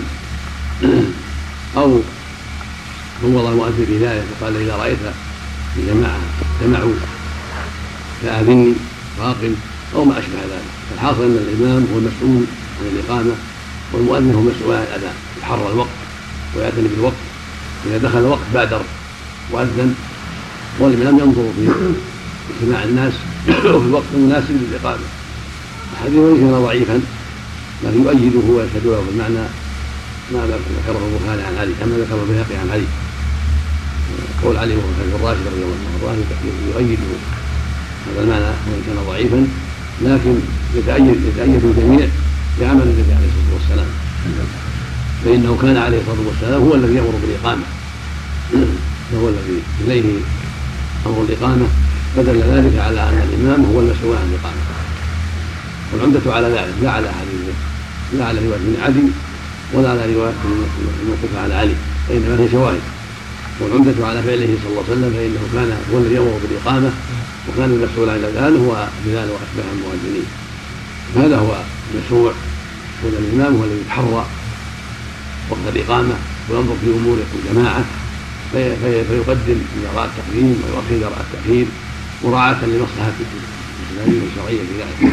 أو فوض المؤذن في ذلك وقال إذا رأيت الجماعة جمعوا فأذني فأقم أو ما أشبه ذلك. فالحاصل أن الإمام هو المسؤول عن الإقامة والمؤذن هو مسؤول عن الأذان يحرر الوقت ويعتني بالوقت إذا دخل الوقت بادر وأذن والإمام ينظر في اجتماع الناس وفي الوقت المناسب للإقامة. الحديث ليس ضعيفا لكن يؤيده ويشهد له بالمعنى ما ذكره البخاري عن علي كما ذكر البيهقي عن علي قول علي وهو خليفة الراشد رضي الله عنه الراشد يؤيده هذا المعنى وإن كان ضعيفا لكن يتأيد الجميع بعمل النبي عليه الصلاة والسلام فإنه كان عليه الصلاة والسلام هو الذي يأمر بالإقامة فهو الذي إليه أمر الإقامة فدل ذلك على أن الإمام هو المسؤول عن الإقامة والعمدة على ذلك لا على حديث لا على رواية ابن عدي ولا على رواية الموقوفة على علي فإنما هي شواهد والعمدة على فعله صلى الله عليه وسلم فإنه كان هو الذي يأمر بالإقامة وكان المسؤول عن الأذان هو بلال وأشباه المؤذنين. هذا هو المشروع وأن الإمام هو الذي يتحرى وقت الإقامة وينظر في أمور الجماعة فيقدم إذا رأى التقديم ويؤخر إذا رأى التأخير مراعاة لمصلحة الإسلامية والشرعية في ذلك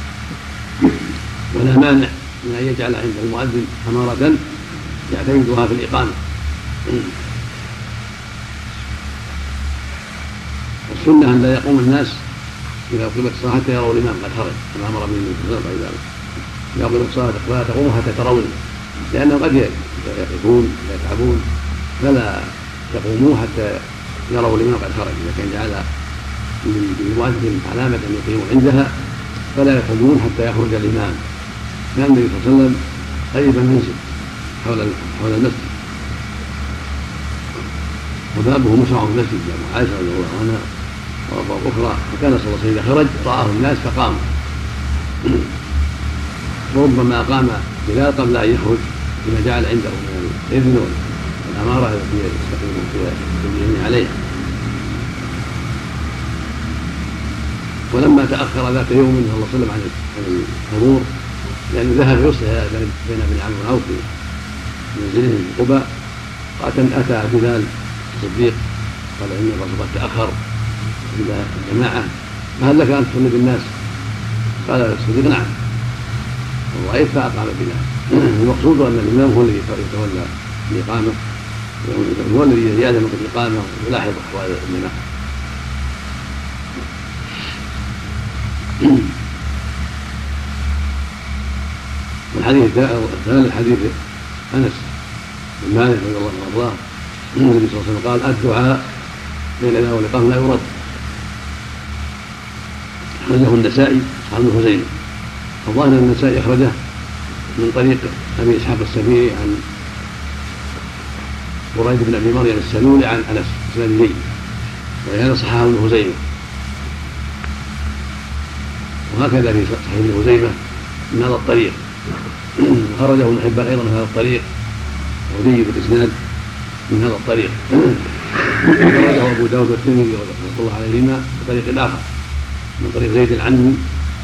ولا مانع من أن يجعل عند المؤذن أمارة يعتمدها في الإقامة. والسنة أن لا يقوم الناس إذا أقيمت الصلاة حتى يروا الإمام قد خرج كما أمر به النبي صلى الله عليه وسلم إذا أقيمت الصلاة فلا تقوموا حتى ترون لأنهم قد يقفون ويتعبون فلا يقوموا حتى يروا الإمام قد خرج إذا كان جعل للمؤذن علامة أن يقيموا عندها فلا يقومون حتى يخرج الإمام. كان النبي صلى الله عليه وسلم قريبا منزل حول المسجد وبابه مشرع في المسجد عائشة رضي الله عنها وأبواب أخرى، وكان صلى الله عليه وسلم إذا خرج رآه الناس فقاموا، وربما أقام بلال قبل أن يخرج بما جعل عنده من الإذن والأمارة التي يستقيم عليها. ولما تأخر ذات يوم صلى الله عليه وسلم عن الحضور لأنه ذهب يصلح بين ابن عمرو بن عوف في منزله في قباء، أتى بلال الصديق قال إن الرسول قد تأخر عند الجماعة فهل لك أن تصلي بالناس؟ قال الصديق نعم، ورأيت فأقام بلال. المقصود أن الإمام هو الذي يتولى الإقامة، هو الذي يعلم بالإقامة ويلاحظ أحوال الجماعة. والحديث الثاني حديث أنس بن مالك رضي الله عنه وارضاه، النبي صلى الله عليه وسلم قال الدعاء بين الأذان والإقامة لا يرد. أخرجه النسائي أصحاب ابن خزيمة، الظاهر أن النسائي أخرجه من طريق أبي إسحاق السبيعي عن بريد بن أبي مريم السلولي عن أنس بن مالك، وهذا صححه ابن خزيمة. وهكذا في صحيح ابن خزيمة من هذا الطريق، خرجه ابن حبان أيضا من هذا الطريق، وجيد الإسناد من هذا الطريق. خرجه أبو داود والترمذي رحمه الله عليهما بطريق آخر من طريق زيد العنمي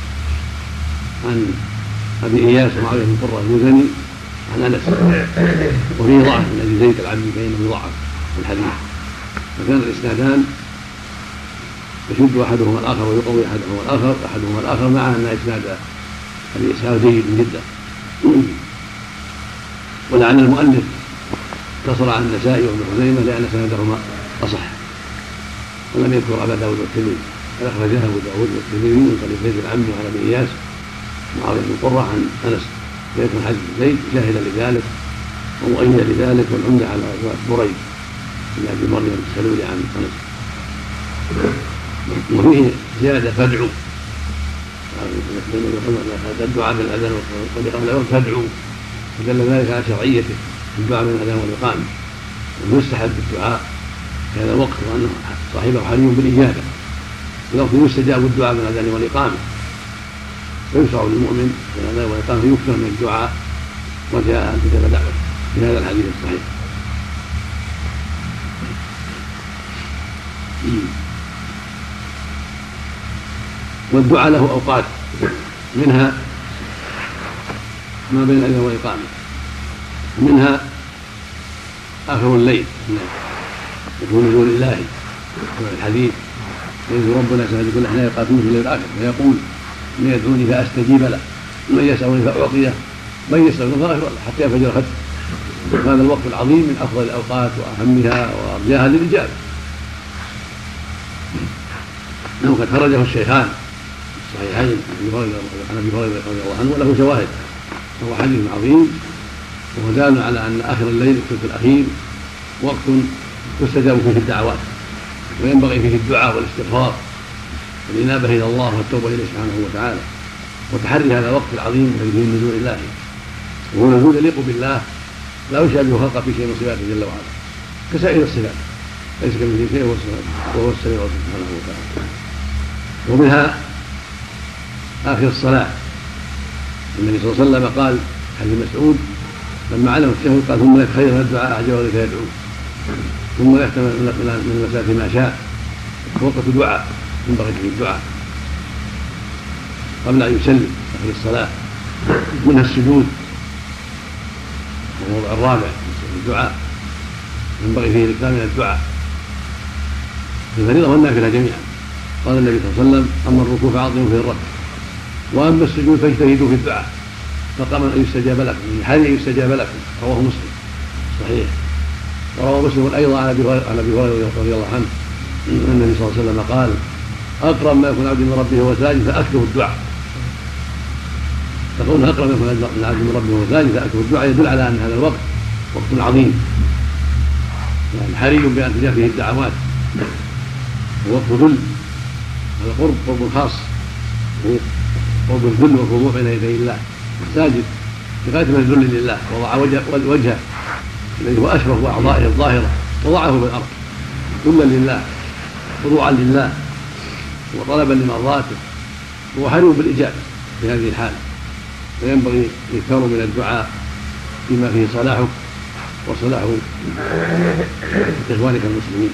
عن أبي إياس ومعاوية بن قرة المزني عن أنس، وفيه ضعف من أبي زيد العنمي فإنه يضعف في الحديث، فكان الإسنادان يشد أحدهما الآخر ويقوي أحدهما الآخر مع أن إسناد أبي إسحاق جيد جدا. ولعل المؤلف اقتصر عن النسائي وابن خزيمة لأن سندهما أصح، ولم يذكر أبا داود والترمذي، بل أخرجه أبو داود والترمذي من طريق زيد العمي وعن أبي إياس ومعاوية بن قرة عن أنس، فيكون حديث زيد شاهدا لذلك ومؤيدا لذلك، والعمدة على بريد بن أبي مريم السلولي عن أنس. وفيه زيادة فادعوا، الدعاء بالأذان والإقامة فادعوا، فدل ذلك على شرعيته الدعاء بالأذان والإقامة، ويستحب الدعاء في هذا الوقت، وأنه صاحبه حري بالإجابة، الوقت يستجاب الدعاء بالأذان والإقامة، ويشرع للمؤمن في الأذان والإقامة يكثر من الدعاء رجاء أن تجاب دعوته في هذا الحديث الصحيح. والدعاء له أوقات، منها ما بين الأذان والإقامة، منها آخر الليل يكون نزول الله في الحديث ينزل ربنا سبحانه كل حين يقاتلون في الليل الآخر فيقول من يدعوني فأستجيب له، من يسألني فأعطيه، من يسألني فأغفر له، حتى ينفجر ختم. هذا الوقت العظيم من أفضل الأوقات وأهمها وأرجاها للإجابة، أنه قد خرجه الشيخان الصحيحين عن أبي هريرة رضي الله عنه، وله شواهد، وهو حديث عظيم، وهو دال على أن آخر الليل الثلث الأخير وقت تستجاب فيه الدعوات، وينبغي فيه الدعاء والاستغفار والإنابة إلى الله والتوبة إليه سبحانه وتعالى، وتحري هذا الوقت العظيم الذي فيه نزول الله، وهو نزول يليق بالله لا يشابه خلقه في شيء من صفاته جل وعلا كسائر الصفات، ليس كمثله شيء وهو السميع سبحانه وتعالى. ومنها آخر الصلاة، النبي صلى الله عليه وسلم قال حديث مسعود لما علم التشهد قال ثم لك خير من الدعاء أعجبك يدعو، ثم يحتمل من المساء ما شاء، وقت دعاء ينبغي فيه الدعاء قبل أن يسلم آخر الصلاة. منها السجود، الموضع الرابع الدعاء ينبغي فيه الإكثار من الدعاء في الفريضة والنافلة جميعا. قال النبي صلى الله عليه وسلم أما الركوع فعظموا فيه الركع، وأما السجود فاجتهدوا في الدعاء فقام أن يستجاب لكم، من حال أن يستجاب لكم، رواه مسلم صحيح. وروى مسلم أيضا عن أبي هريرة رضي الله عنه أن النبي صلى الله عليه وسلم قال أقرب ما يكون عبد من ربه وهو ساجد فأكثروا الدعاء، تقول أقرب ما يكون عبد من ربه وهو ساجد فأكثروا الدعاء، يدل على أن هذا الوقت وقت عظيم، يعني حري بأن تجاب فيه الدعوات، ووقت ذل، هذا قرب خاص، قرب الذل والخضوع بين يدي الله، ساجد بغاية من الذل لله، وضع وجهه الذي هو أشرف أعضائه الظاهرة وضعه بالأرض ذلا لله خضوعا لله وطلبا لمرضاته هو حري بالإجابة في هذه الحالة، فينبغي الإكثار من الدعاء فيما فيه صلاحك وصلاح إخوانك المسلمين.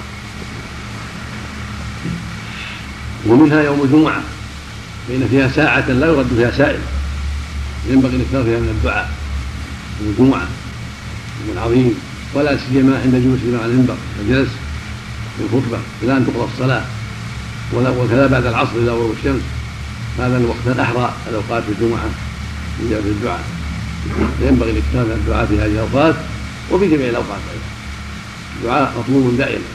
ومنها يوم الجمعة فإن فيها ساعة لا يرد فيها سائل، ينبغي الإكثار فيها من الدعاء. يوم الجمعة يوم عظيم، ولا سيما عند جلوس الإمام على المنبر الجلس في الخطبة إلى أن تقضى الصلاة، وكذا بعد العصر إلى غروب الشمس، هذا الوقت الأحرى الأوقات في الجمعة من جهة الدعاء. ينبغي الاكثار من الدعاء في هذه الأوقات وفي جميع الأوقات أيضا، الدعاء مطلوب دائما.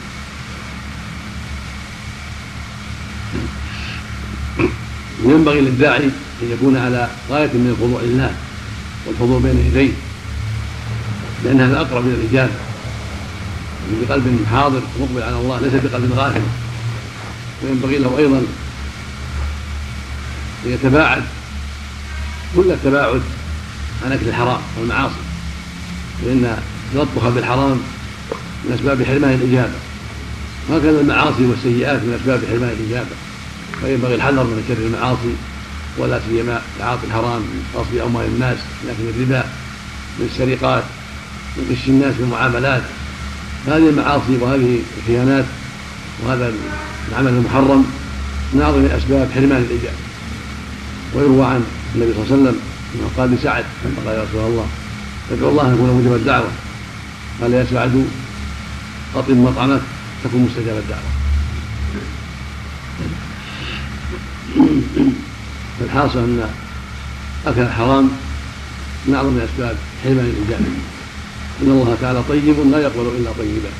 ينبغي للداعي أن يكون على غاية من الخضوع لله والحضور بين يديه، لأن هذا أقرب إلى الإجابة، بقلب حاضر مقبل على الله ليس بقلب غافل. وينبغي له أيضا أن يتباعد كل التباعد عن أكل الحرام والمعاصي، لأن تلطخ بالحرام من أسباب حرمان الإجابة، وهكذا المعاصي والسيئات من أسباب حرمان الإجابة. فينبغي الحذر من شر المعاصي، ولا سيما تعاطي الحرام من غصب أموال الناس، من أكل الربا، من السرقات، من غش الناس في المعاملات. هذه المعاصي وهذه الخيانات وهذا العمل المحرم من أعظم أسباب حرمان الإجابة. ويروى عن النبي صلى الله عليه وسلم أنه قال لسعد قال يا رسول الله ادعو الله أن يكون مجيب الدعوة، قال يا سعد أطب مطعمك تكون مستجاب الدعوة. فالحاصل أن أكل الحرام من أعظم أسباب حرمان الإجابة، إن الله تعالى طيب لا يقبل إلا طيبا.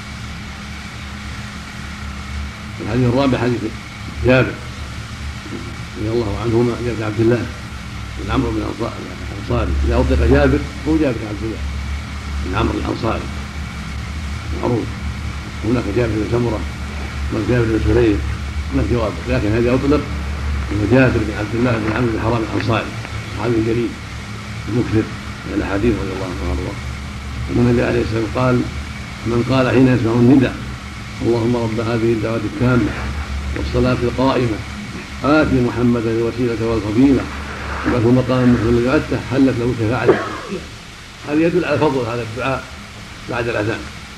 الحديث الرابع حديث جابر رضي الله عنهما، جابر عبد الله بن عمرو بن الأنصاري، إذا أطلق جابر هو جابر بن عبد الله بن عمرو الأنصاري معروف. هناك جابر بن سمرة وجابر بن سليم من الجواب، لكن هذا أطلق هو جابر بن عبد الله بن عمرو بن حرام الأنصاري، صحابي جليل مكثر من الأحاديث رضي الله عنه وارضاه. النبي عليه الصلاة والسلام قال من قال حين يسمع النداء اللهم رب هذه الدعوة التامة والصلاة القائمة آت محمدا الوسيلة والفضيلة وبعثه مقام محمد الذي وعدته حلت له شفاعته. هذا يدل على فضل هذا الدعاء بعد الأذان.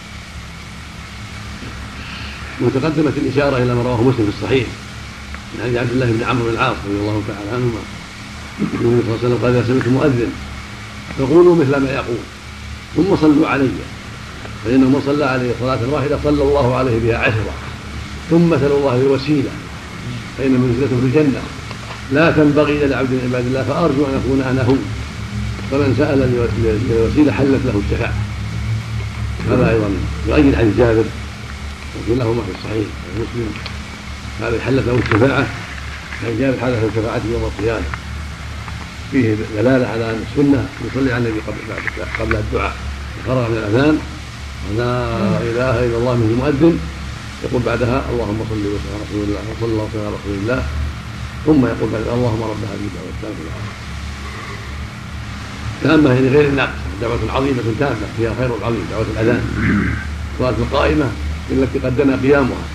وتقدمت الإشارة إلى ما رواه مسلم في الصحيح من حديث عبد الله بن عمرو بن العاص رضي الله تعالى عنهما، النبي صلى الله عليه وسلم قال إذا سمعتم مؤذن فقولوا مثل ما يقول ثم صلوا علي، فإنه من صلى عليه صلاة واحدة صلى الله عليه بها 10، ثم سألوا الله الوسيلة فإن منزلته في الجنة لا تنبغي إلى عبد من عباد الله فأرجو أن أكون أنا هو، فمن سأل الوسيلة حلت له الشفاعة. هذا أيضا يؤيد حديث جابر وكلاهما في الصحيح مسلم، هذا حلت له الشفاعة، حديث جابر حلت له الشفاعة يوم القيامة، فيه دلالة على أن السنة يصلي على النبي قبل الدعاء، فرغ من الأذان لا إله إلا الله من المؤذن يقول بعدها اللهم صل وسلم على رسول الله وصلى الله وسلم على رسول الله، ثم يقول بعد اللهم رب هذه الدعوة التامة تامة يعني غير الناقصة، دعوة عظيمة تامة فيها خير عظيم، دعوة الأذان. الصلاة القائمة التي قدنا قيامها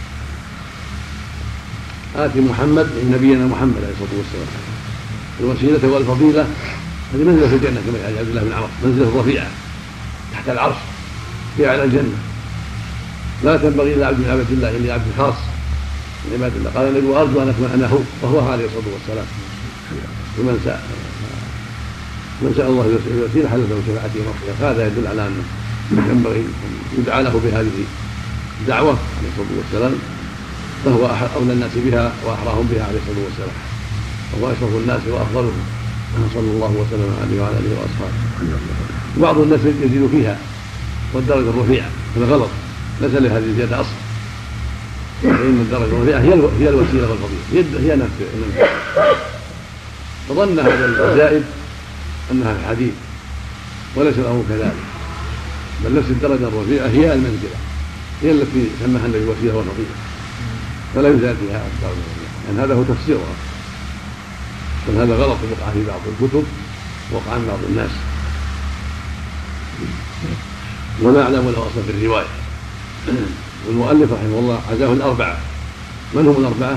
آت محمد نبينا محمد عليه الصلاة والسلام الوسيلة والفضيلة، هذه منزلة في الجنة كما قال عبد الله بن عمرو، منزلة رفيعة تحت العرش في أعلى الجنة، لا تنبغي إلا عبد من عباد الله إلا عبد خاص من عباد الله. قال النبي وأرجو أن أكون أنا هو، وهو عليه الصلاة والسلام. ومن سأل الله الوسيلة حلت له شفاعته يوم القيامة. هذا يدل على أنه ينبغي أن يدعى له بهذه الدعوة عليه الصلاة والسلام، فهو أولى الناس بها وأحراهم بها عليه الصلاة والسلام، وهو أشرف الناس وأفضلهم صلى الله وسلم عليه وعلى آله وأصحابه. بعض الناس يزيد فيها والدرجة الرفيعة، هذا غلط، ليس لهذه الزيادة أصل، فإن الدرجة الرفيعة هي الوسيلة والفضيلة، هي نفسها. فظن هذا الزائد أنها في الحديث وليس له كذلك، بل نفس الدرجة الرفيعة هي المنزلة، هي التي سماها النبي الوسيلة والفضيلة، فلا يزال فيها الدرجة الرفيعة، يعني هذا هو تفسيرها. بل هذا غلط وقع في بعض الكتب وقع عن بعض الناس، ولا أعلم له أصلا في الرواية. والمؤلف رحمه الله عزاه الأربعة من هم الأربعة؟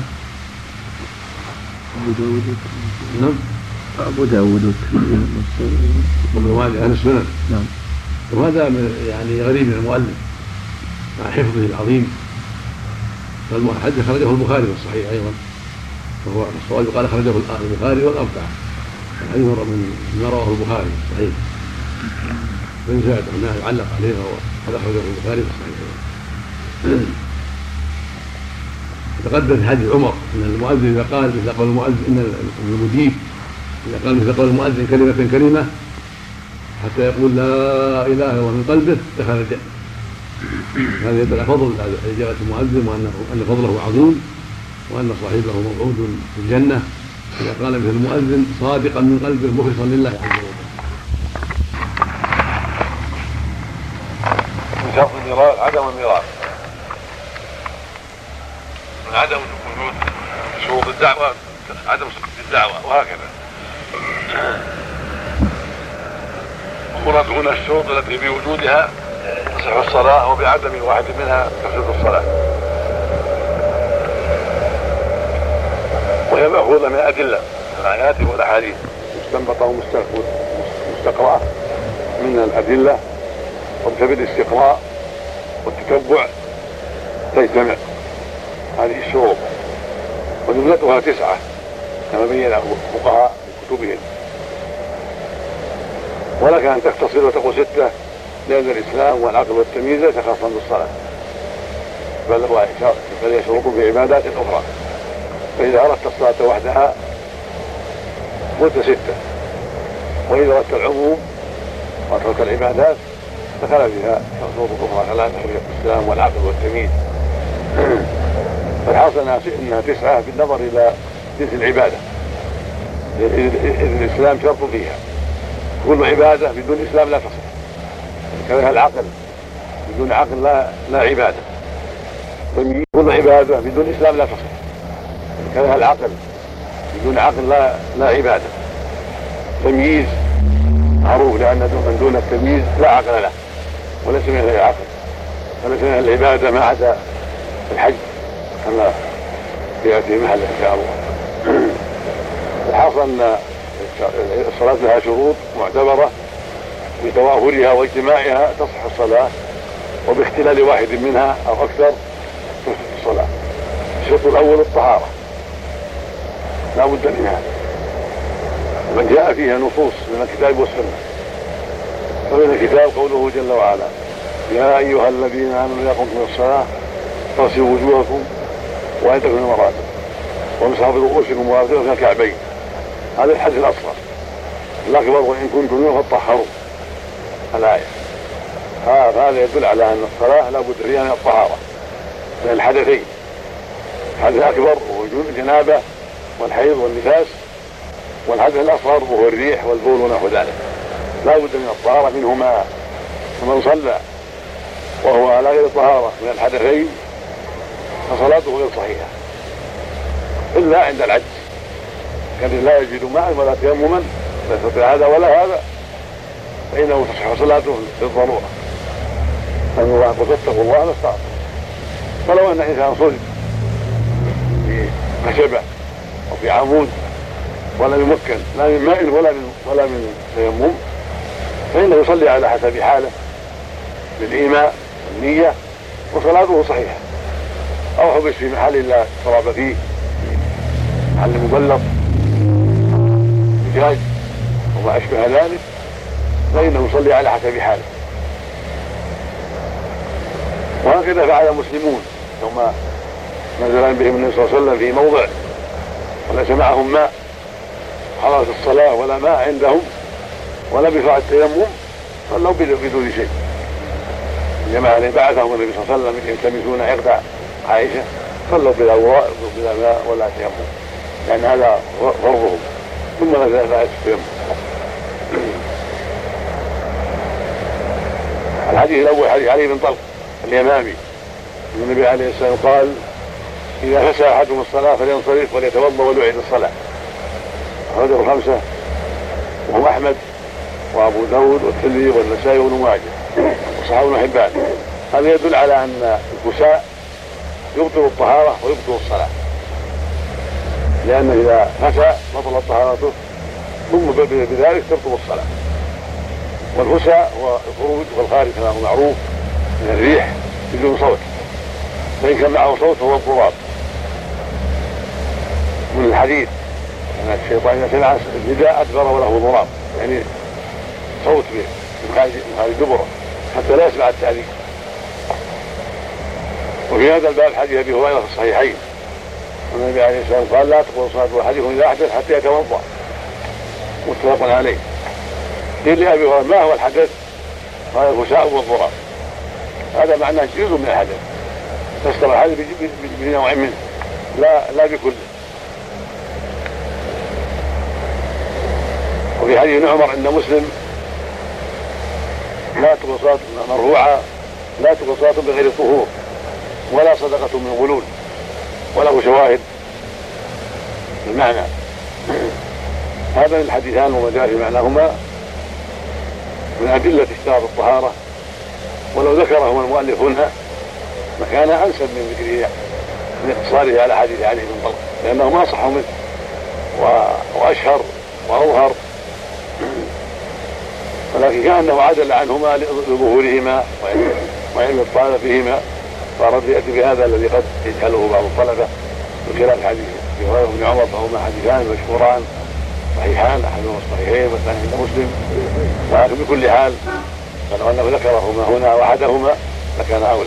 أبو داود نعم أبو داود وابن ماجه أهل السنن. نعم. وهذا يعني غريب من المؤلف مع حفظه العظيم. فالحديث خرجه البخاري في الصحيح أيضا، وهو الصواب قال خرجه البخاري والأربعة. الحديث من رواه البخاري في الصحيح، من زاد أنه يعلق عليه وقد أخرجه البخاري في الصحيح. تقدم في حديث عمر أن المؤذن إذا قال مثل قول المؤذن، إن المجيب إذا قال مثل قول المؤذن كلمة كلمة حتى يقول لا إله إلا الله من قلبه دخل الجنة. هذا يدل على فضل إجابة المؤذن، وأن فضله عظيم، وأن صاحبه موعود في الجنة إذا قال مثل المؤذن صادقا من قلبه مخلصا لله عز وجل. من شرط الميراث عدم الميراث، من عدم وجود شروط الدعوة عدم صحة الدعوة، وهكذا. المراد هنا الشروط التي بوجودها تصح الصلاة، وبعدم واحد منها تفسد الصلاة، وهي مأخوذة من الأدلة الآيات والأحاديث، مستنبطة ومستقرأة من الأدلة، وبالاستقراء والتتبع تجتمع هذه الشروط، وجملتها 9 كما بين الفقهاء في كتبهم، ولك أن تختصر وتقول 6 لأن الإسلام والعقل والتمييز ليس خاصا بالصلاة، بل هي شروط في عبادات أخرى. فإذا أردت الصلاة وحدها قلت 6، وإذا أردت العموم وترك العبادات دخل فيها شروط أخرى ثلاثة وهي الإسلام والعقل والتمييز. فالحاصل أنها 9 بالنظر إلى جنس العبادة، إذ الإسلام شرط فيها. كل عبادة بدون إسلام لا تصح، كذلك العقل بدون عقل لا عبادة. كل عبادة بدون إسلام لا تصح، كذلك العقل بدون عقل لا عبادة. تمييز معروف، لأن من دون التمييز لا عقل له وليس من العقل، وليس من العبادة ما عدا الحج كما يأتي محل إن شاء الله. الحاصل أن الصلاة لها شروط معتبرة، بتوافرها واجتماعها تصح الصلاة، وباختلال واحد منها أو أكثر تفسد الصلاة. الشرط الأول الطهارة لا بد منها، ومن جاء فيها نصوص من الكتاب والسنة. فمن الكتاب قوله جل وعلا يا أيها الذين آمنوا إذا قمتم إلى الصلاة فاغسلوا وجوهكم وأيديكم إلى المرافق وامسحوا برؤوسكم وأرجلكم إلى الكعبين. هذا الحدث الأصغر. الأكبر وإن كنتم منه فطهروا الآية. هذا يدل على أن الصلاة لا بد فيها من الطهارة من الحدثين، الحدث الأكبر وهو الجنابة والحيض والنفاس، والحدث الأصغر وهو الريح والبول ونحو ذلك. لا بد من الطهارة منهما. ومن صلى وهو على غير طهارة من الحدثين فصلاته غير صحيحة، إلا عند العجز، كان لا يجد ماء ولا تيمما لا يستطيع هذا ولا هذا فإنه تصح صلاته للضرورة. أن الله قل فاتقوا الله ما استطعتم. فلو أن إنسان صلب في خشبة أو في عمود ولا يمكن لا من ماء ولا من تيمم فإنه يصلي على حسب حاله بالإيماء والنية وصلاته صحيحة. أو حبس في محل لا تراب فيه، محل مبلط زجاج وما أشبه ذلك، فإنه يصلي على حسب حاله. وهكذا فعل المسلمون يوم نزل بهم النبي صلى الله عليه وسلم في موضع وليس معهم ماء، حضرت الصلاة ولا ماء عندهم ولا بفعل التيمم، صلوا بدون شيء. الجماعة اللي بعثهم النبي صلى الله عليه وسلم يلتمسون عقد عائشة صلوا بلا ماء ولا تيمم، لأن هذا فرضهم. ثم نزل آية التيمم. الحديث الأول حديث علي بن طلق اليمامي، النبي عليه السلام قال إذا فسى أحدهم الصلاة فلينصرف وليتوضأ وليعيد الصلاة. أخرجه الخمسة وهم أحمد وأبو داود والترمذي والنسائي وابن ماجه وصححه ابن حبان. هذا يدل على أن الكساء يبطل الطهارة ويبطل الصلاة، لأنه إذا فسى بطلت طهارته ثم بذلك تبطل الصلاة. والفسى هو الخروج والخارج كما هو معروف من الريح بدون صوت، فإن كان معه صوت فهو الضراب من الحديث أن الشيطان إذا سمع النداء أدبر وله ضراب، يعني صوت من خارج دبره حتى لا يسمع التأذين. وفي هذا الباب حديث أبي هريرة في الصحيحين النبي عليه الصلاة والسلام قال لا تقبل صلاة أحدكم إذا أحدث حتى يتوضأ، متفق عليه. قيل لأبي هريرة ما هو الحدث؟ قال الفساء والضراب، هذا معناه جزء من الحدث، تستر الحدث بنوع منه لا بكله. وفي حديث عمر عند مسلم لا تقبل صلاة مرفوعة لا تقبل صلاة بغير طهور ولا صدقة من غلول، وله شواهد بالمعنى. هذا الحديثان وما جاء في معناهما من أدلة اشتراط الطهارة، ولو ذكرهما المؤلف هنا لكان أنسب من ذكره من اقتصاره على حديث علي بن طلق، لأنه ما صح منه وأشهر وأظهر، ولكن كأنه عدل عنهما لظهورهما وعلم الطالب فيهما، فأراد يأتي بهذا الذي قد يجهله بعض الطلبة بخلاف حديث ابي هريرة بن عمر، فهما حديثان مشهوران صحيحان، أحدهما الصحيحين والثاني عند مسلم. ولكن بكل حال فلو أنه ذكرهما هنا وحدهما لكان أولى.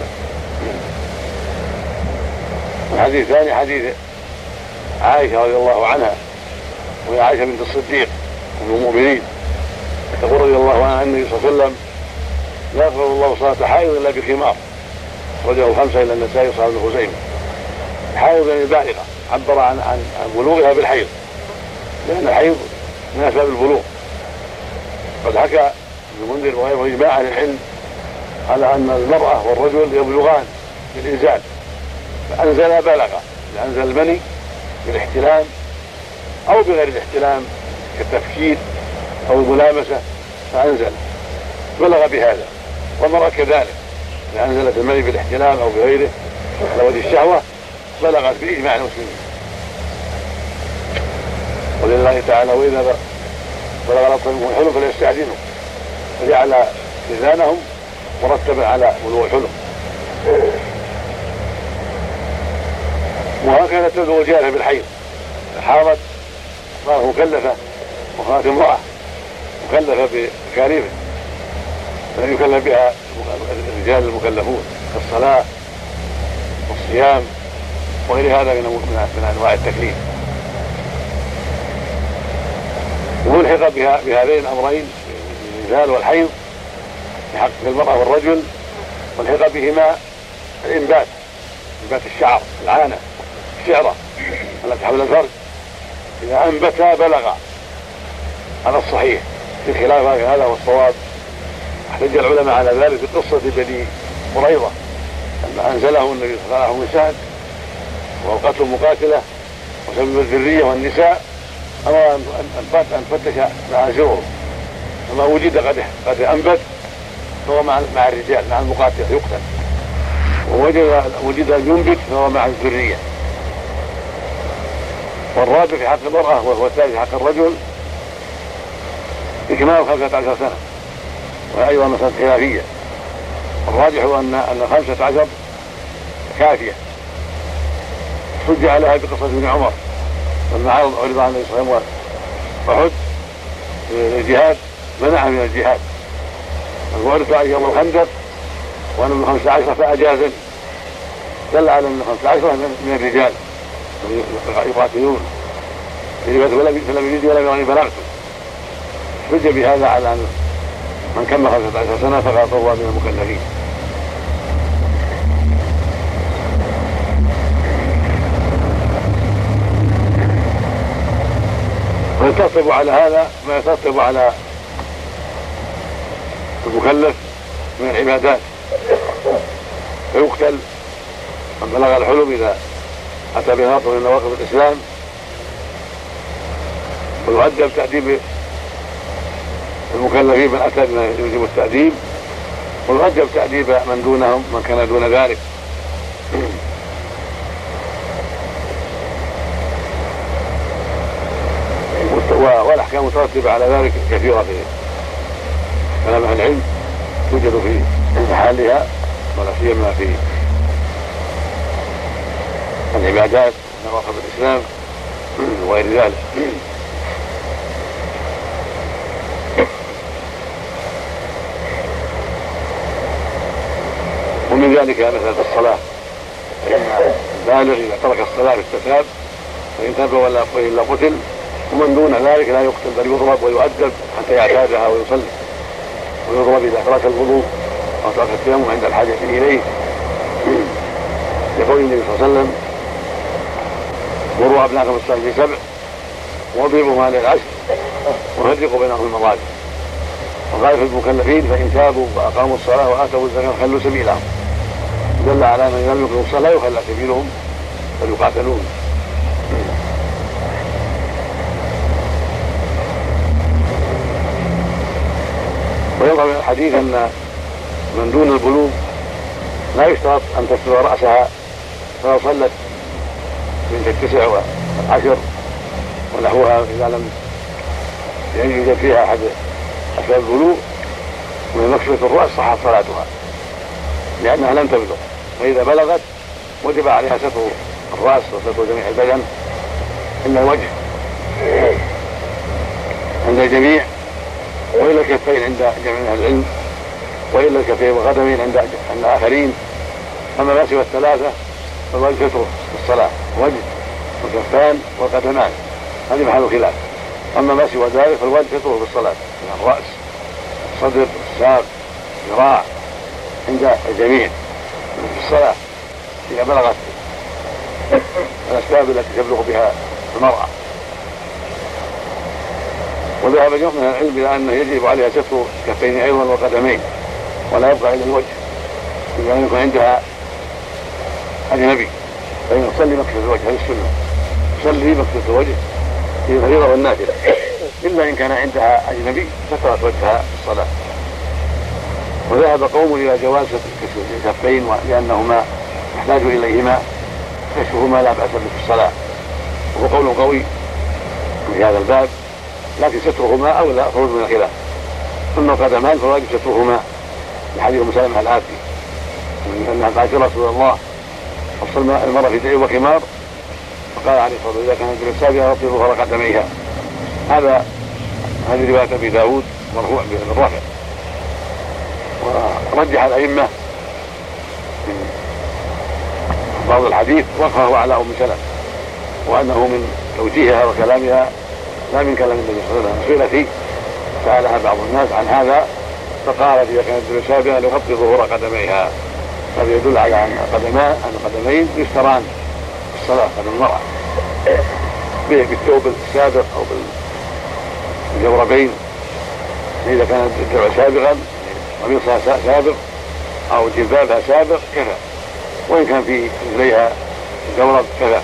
الحديث الثاني حديث عائشة رضي الله عنها، وهي عائشة بنت الصديق أم المؤمنين، تقول رضي الله عنها أن النبي صلى الله عليه وسلم لا يقبل الله صلاة حائض إلا بخمار، رجعه الخمسة إلى النسائي وصحابه ابن خزيمة. حائض يعني بالغة، عبر عن بلوغها بالحيض، لأن الحيض من أسباب البلوغ. قد حكى ابن المنذر وغيره إجماع عن العلم على أن المرأة والرجل يبلغان بالإنزال، فأنزل بلغ، أنزل المني بالاحتلام أو بغير الاحتلام كالتفكير أو الملامسة فأنزل بلغ بهذا. والمرأة كذلك إذا أنزلت المني بالاحتلام أو بغيره على وجه الشهوة بلغت بإجماع المسلمين. ولله تعالى وإذا بلغ الأطفال منكم الحلم فليستأذنوا، فجعل إذانهم مرتبا على بلوغ الحلم. وهكذا تبلغ الجارية بالحيض، حاضت صارت مكلفة، وكانت امرأة مكلفة بتكاليفه التي يكلف بها الرجال المكلفون كالصلاة والصيام وغير هذا من أنواع التكليف. وملحق بهذين الأمرين الإنزال والحيض في حق المرأة والرجل، والحق بهما الإنبات، إنبات الشعر، العانة، الشعرة التي حول الفرج، إذا أنبتا بلغ، هذا الصحيح بخلاف هذا هو الصواب. احتج العلماء على ذلك في قصة بني قريظة لما أنزله النبي صلى الله عليه وسلم سعد وأوقاته مقاتلة وسبب الذرية والنساء، أمر أن فتش معازرهم، فما وجد قد أنبت فهو مع الرجال مع المقاتل يقتل، ووجد ينبت فهو مع الذرية. والرابع في حق المرأة وهو الثالث في حق الرجل إكمال 15 سنة، وأيضا مسألة خلافية. الراجح هو أن 15 كافية. حج عليها بقصة ابن عمر لما عرض عن النبي صلى الله عليه وسلم وحد الجهاد منع من الجهاد، وعرض عليه يوم الخندق وأنا من 15 فأجازني، دل على أن 15 من الرجال يقاتلون فلم يجد ولم يغني بلغته. حج بهذا على أن من كمل 15 سنة فقد هو من المكلفين. ويترتب على هذا ما يترتب على المكلف من العبادات، فيقتل من بلغ الحلم إذا أتى بناقض من نواقض الإسلام، ويؤدب تأديب المكلفين من أتى بما يجب التأديب، ويؤدب تأديب من دونهم من كان دون ذلك. والأحكام المترتبة على ذلك كثيرة في كلام أهل العلم، توجد في محلها ولا سيما في العبادات نواقض الإسلام وغير ذلك. ومن ذلك مثلا الصلاة، فإن البالغ إذا ترك الصلاة باستتاب فإن تاب وإلا قتل، ومن دون ذلك لا يقتل بل يضرب ويؤدب حتى يعتادها ويصلي، ويضرب إذا ترك الوضوء أو ترك التيمم عند الحاجة إليه، يقول النبي صلى الله عليه وسلم: مروا أبناءكم الصلاة في 7 واضربوا مال العشر وفرقوا بينهم المضاجع. وقال في المكلفين: فإن تابوا وأقاموا الصلاة وآتوا الزكاة خلوا سبيلهم. دل على من لم يقيموا الصلاة لا يخلى سبيلهم بل يقاتلون. ويظهر من الحديث أن من دون البلوغ لا يشترط أن تستر رأسها، فلو صلت بنت 9 و10 ونحوها إذا لم يوجد فيها أحد أسباب البلوغ وهي مكشوفة الرأس صحت صلاتها لأنها لم تبلغ. فإذا بلغت وجب عليها ستر الرأس وستر جميع البدن إلا الوجه عند الجميع، وإلا الكفين عند جميع أهل العلم، وإلا الكفين والقدمين عند الآخرين. أما ما سوى الثلاثة فالوجه ستره في الصلاة، وجه والكفان والقدمان، هذه محل خلاف. أما ما سوى ذلك فالوجه ستره في الصلاة، من الرأس، الصدر، الساق، الذراع، عند الجميع في الصلاة إذا بلغت الأسباب التي تبلغ بها المرأة. وذهب جمع من العلم إلى أنه يجب عليها ستر الكفين أيضا والقدمين، ولا يبقى إلا الوجه إذا لم يكن عندها أجنبي، فإن تصلي مكشوف الوجه هذه السنة، تصلي مكشوف الوجه في الفريضة والنافلة، إلا إن كان عندها أجنبي سترت وجهها في الصلاة. وذهب قوم إلى جواز كشف الكفين لأنهما يحتاج إليهما، كشفهما لا بأس به في الصلاة، وهو قول قوي في هذا الباب، لكن سترهما أولى خروج من الخلاف. ثم القدمان فواجب سترهما لحديث أم سلمة الآتي أنها قالت: يا رسول الله أفصل المرأة في دعي وخمار، فقال عليه الصلاة والسلام: إذا كانت بالسابقة رفض ظهر قدميها. هذه رواية أبي داود مرفوع بالرفع. ورجح الأئمة من بعض الحديث وقفه على أم سلمة، وأنه من توجيهها وكلامها لا من كلام النبي صلى الله عليه وسلم. فيه سألها بعض الناس عن هذا فقالت: إذا كانت بالسابقة لغطي ظهور قدميها. هذا يدل على أن القدمين يستران في الصلاة قدم المرأة بالثوب السابق أو بالجوربين، إذا كانت الدرع سابقا قميصها سابق أو جلبابها سابق كفى، وإن كان في رجليها جورب كفى.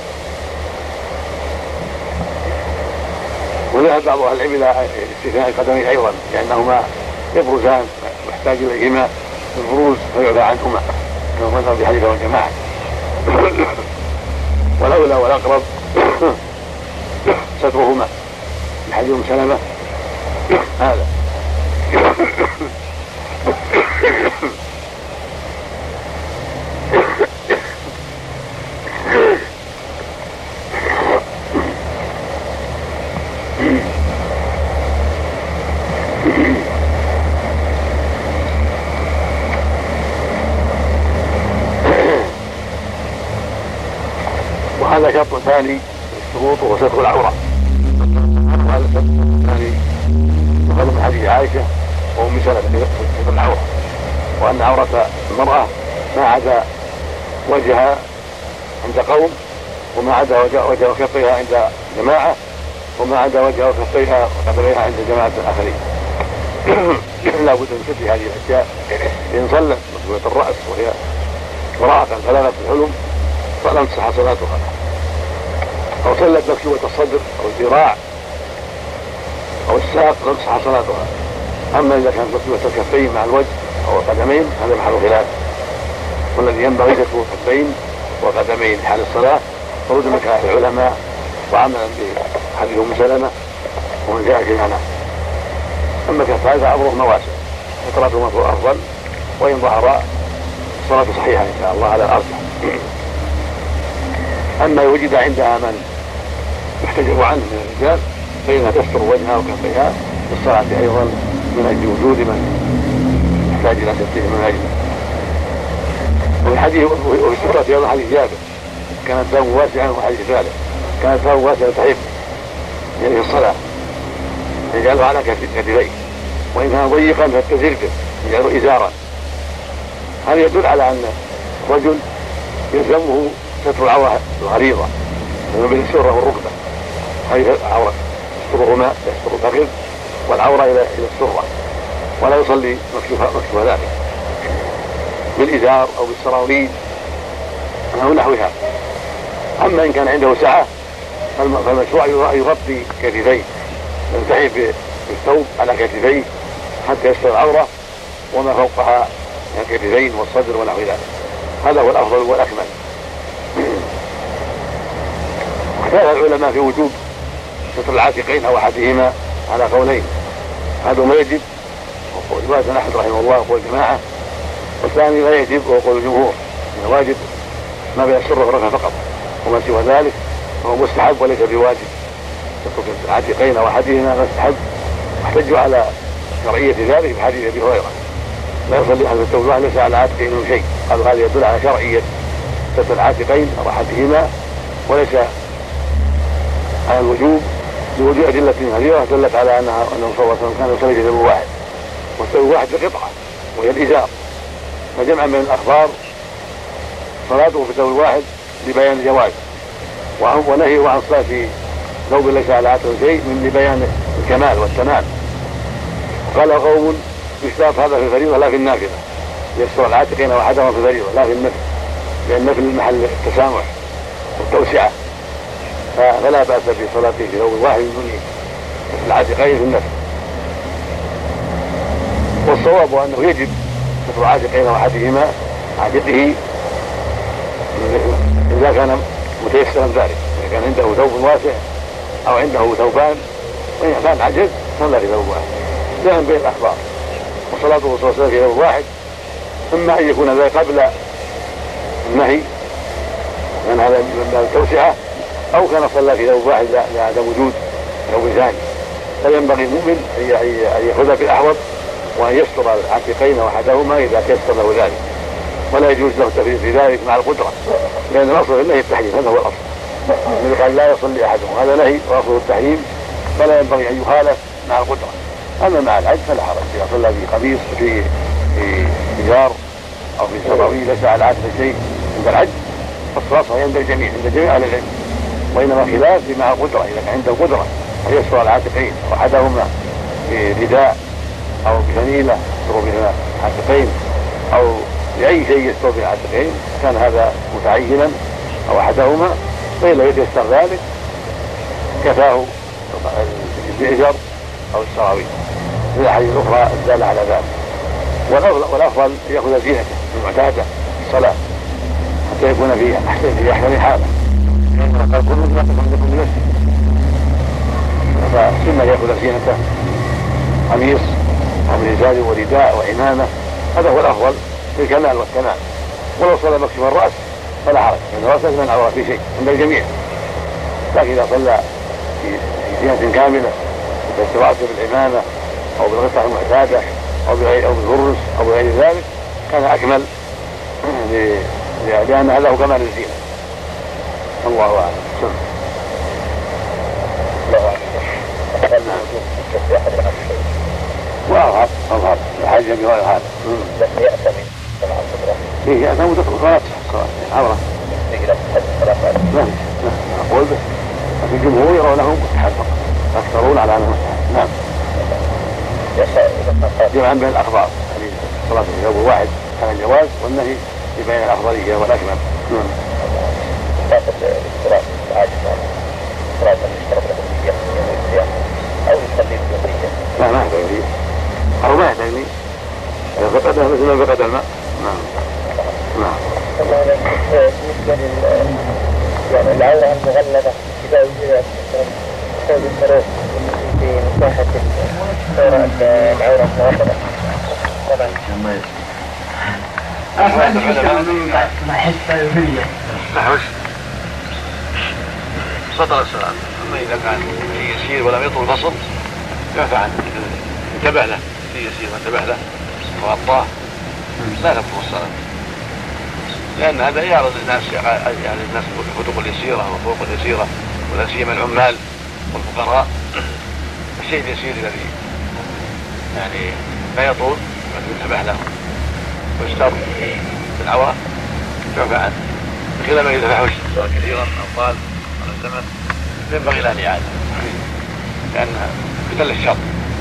وذهب بعض أهل العلم إلى استثناء القدمين أيضا لأنهما يبرزان ويحتاج إليهما في البروز فيعفى عنهما كما مذهب في حديث والجماعة. والأولى والأقرب سترهما لحديث أم سلمة هذا. وهذا شرط ثاني الشروط وهو ستر العورة. وهذا الشرط الثاني يقال من حديث عائشة وأم سلمة ستر العورة، وأن عورة المرأة ما عدا وجهها عند قوم، وما عدا وجه وكفيها عند جماعة، وما عدا وجه وكفيها وقدميها عند جماعة الآخرين. لا بد من ستر هذه الأشياء. إن صلت مكشوفة الرأس وهي امرأة بلغت الحلم فلم تصح صلاتها، أو صلت مكشوفة الصدر أو الذراع أو الساق لم تصح صلاتها. أما إذا كانت مكشوفة الكفين مع الوجه أو القدمين هذا محل خلاف، والذي ينبغي ستر الكفين والقدمين حال الصلاة فرد مكان العلماء وعملا بحديث أم سلمة ومن جاء كما نام. أما كالثالث فأمرهما واسع، فتراتهما هو أفضل، وإن ظهر الصلاة صحيحة إن شاء الله على الأرجح. أما وجد عندها من يحتجب عنه من الرجال فإنها تستر وجهها وكفيها بالصلاة أيضا من أجل وجود من يحتاج إلى ستره من أجله. وفي الحديث وفي السورة أيضا حديث جابر كانت ثوب واسعا، وحديث ثالث كانت ثوب واسعا تحب يعني في الصلاة يجعله على كتفيه، وإن كان ضيقا فاتزر به يجعله إزارا. هذا يدل على أن الرجل يلزمه ستر العورة الغليظة ما بين السرة والركبة، هذه العورة يسترهما، يستر الفخذ والعورة إلى السرة، ولا يصلي مكشوف ذلك بالإزار أو بالسراويل أو نحوها. أما إن كان عنده سعة فالمشروع يغطي كتفيه، يلتحي بالثوب على كتفيه حتى يستر العورة وما فوقها من الكتفين والصدر ونحو ذلك. هذا هو الأفضل والأكمل. اختلف العلماء في وجوب ستر العاتقين أو أحدهما على قولين، أحدهما يجب وقول رواية أحمد رحمه الله وقول الجماعة، والثاني لا يجب وقول الجمهور إنه واجب ما بين السرة والركبة فقط، وما سوى ذلك هو مستحب وليس بواجب. ستر العاتقين أو أحدهما مستحب، واحتجوا على شرعية ذلك في حديث أبي هريرة لا يصلي أحد الثوب الواحد ليس على عاتقين من شيء. قالوا هذا يدل على شرعية ستر العاتقين أو أحدهما وليس على الوجوب، لوجود أدلة كثيرة دلت على أنه صلى الله عليه وسلم كان يصلي في ثوب واحد، والثوب واحد بقطعة وهي الإزار، فجمعا من الأخبار صلاته في ثوب واحد لبيان الجواز، ونهيه عن الصلاة في ثوب ليس على عاتق شيء من لبيان الكمال والتمام. قال قوم يشترط هذا في الفريضة لا في النافلة، يستر العاتقين وحدهم في الفريضة لا في النفل، لأن النفل محل التسامح والتوسعة، فلا بأس بصلاته في ثوب واحد من دون العاتقين في النفل. والصواب أنه يجب ستر عاتقين وحدهما عاتقه إذا كان متيسرا ذلك، إذا كان عنده ثوب واسع أو عنده ثوبان وإن كان عجز صلى في ثوب واحد جاء بين الأخبار. وصلاته صلى الله عليه وسلم في ثوب واحد إما أن يكون ذلك قبل النهي من هذا من التوسعة، أو كان صلى في ثوب واحد لعدم وجود ثوب ثاني. فينبغي المؤمن أن يأخذ بالأحوط وأن يستر العاتقين وحدهما إذا تيسر له ذلك، ولا يجوز له التفريط في ذلك مع القدرة، لأن الأصل في النهي التحريم، هذا هو الأصل. النبي قال لا يصلي أحدهم، هذا نهي وأصله التحريم، فلا ينبغي أن يخالف مع القدرة. أما مع العجز فلا حرج، إذا صلى في قميص في إزار أو في سراويل ليس على عاتق شيء عند العجز فالصلاة عند الجميع، عند جميع أهل العلم، وإنما خلاف مع القدرة، إذا كان عنده قدرة أن يستر العاتقين وأحدهما برداء أو بفنيلة يستر بها العاتقين أو بأي شيء يستر بها العاتقين كان هذا متعينا أو أحدهما، فإن لم يتيسر ذلك كفاه الإزار أو السراويل. في الأحاديث الأخرى الدالة على ذلك. والأفضل أن يأخذ زينته المعتادة الصلاة حتى يكون في أحسن حالة، لأن قال كل ما تكون لكم بنفسه، فسنة يأخذ زينته قميص أو من إزار ورداء وعمامة، هذا هو الأفضل في الكمال والتمام. ولو صلى مكشوف الرأس فلا حرج، لأن الرأس ليس من العورة في شيء عند الجميع، لكن إذا صلى في زينة كاملة يكسر رأسه بالعمامة أو بالقطعة المعتادة أو بالبرص أو بغير ذلك كان أكمل، لأن هذا هو كمال الزينة. الله أعلم. وأظهر الحاجة بغير هذا فيه يأتم وتدخل صلاة عورة لا أقول بس في الجمهور يرونه مستحب، أكثرون على أنه مستحب. نعم. جمعا بين الأخبار، يعني صلاة في ثوب واحد على الجواز، والنهي بين الأفضلية والأكمل. صلاة الافتراء عادة صلاة الاشتراك الأولية أو يصلي بالأولية. لا ما يحتاج لي أو ما يحتاج لي، إذا فقدها مثل ما فقد الماء. نعم. نعم. بالنسبة يعني العورة المغلظة إذا وجدت قول الفروق والمسلمين إباحة العورة المغلظة طبعا ما حس فيا نحوش سطر السلام. أما إذا كان يسير ولم يطل الفصل يعفى عنه، انتبه له في يسير وانتبه له وغطاه لا تبطل الصلاة، لأن هذا يعرض الناس يعني الناس الكتب اليسيرة والطرق اليسيرة ولا سيما العمال والفقراء. الشيء اليسير الذي يعني لا يطول ينتبه له ويستر في العورة يعفى عنه، بخلاف ما إذا فحش سواء كثيرا أو طال على الزمن ينبغي له الإعادة لأنها مثل الشر.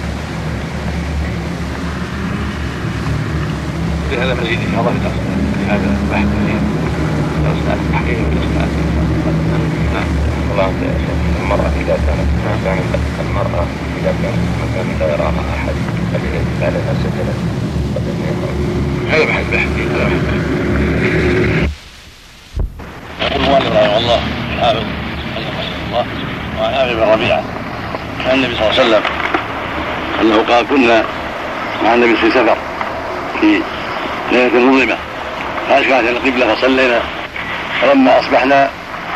لهذا مزيد إن شاء الله في هذا البحث درسنا التحقيق ودرسنا الله المرأة إذا كانت المرأة إذا كانت مكان لا يراها أحد فعل لها سجلت هذا بحث هذا بحث. يقول المؤلف رحمه الله حافظ رحمه الله وعن أبي بن ربيعة عن النبي صلى الله عليه وسلم أنه قال كنا مع النبي في سفر في ليلة مظلمة فأشبهت القبلة فصلينا، فلما أصبحنا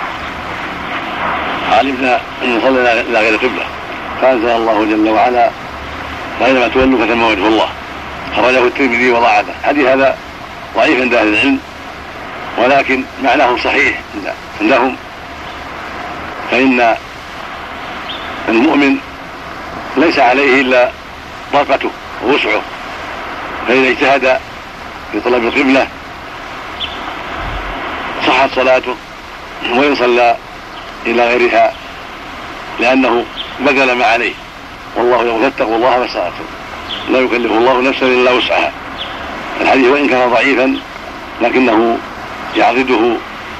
علمنا أن صلينا إلى غير القبلة فأنزل الله جل وعلا فأينما تولوا فثم وجه الله. خرجه الترمذي وضعفه. حديث هذا ضعيف عند أهل العلم ولكن معناه صحيح عندهم، فإن المؤمن ليس عليه إلا طاقته ووسعه، فإذا اجتهد في طلب القبلة صحت صلاته وإن صلى إلى غيرها لأنه بذل ما عليه، والله يقول فاتقوا الله ما استطعتم لا يكلف الله نفسا إلا وسعها. الحديث وإن كان ضعيفا لكنه يعضده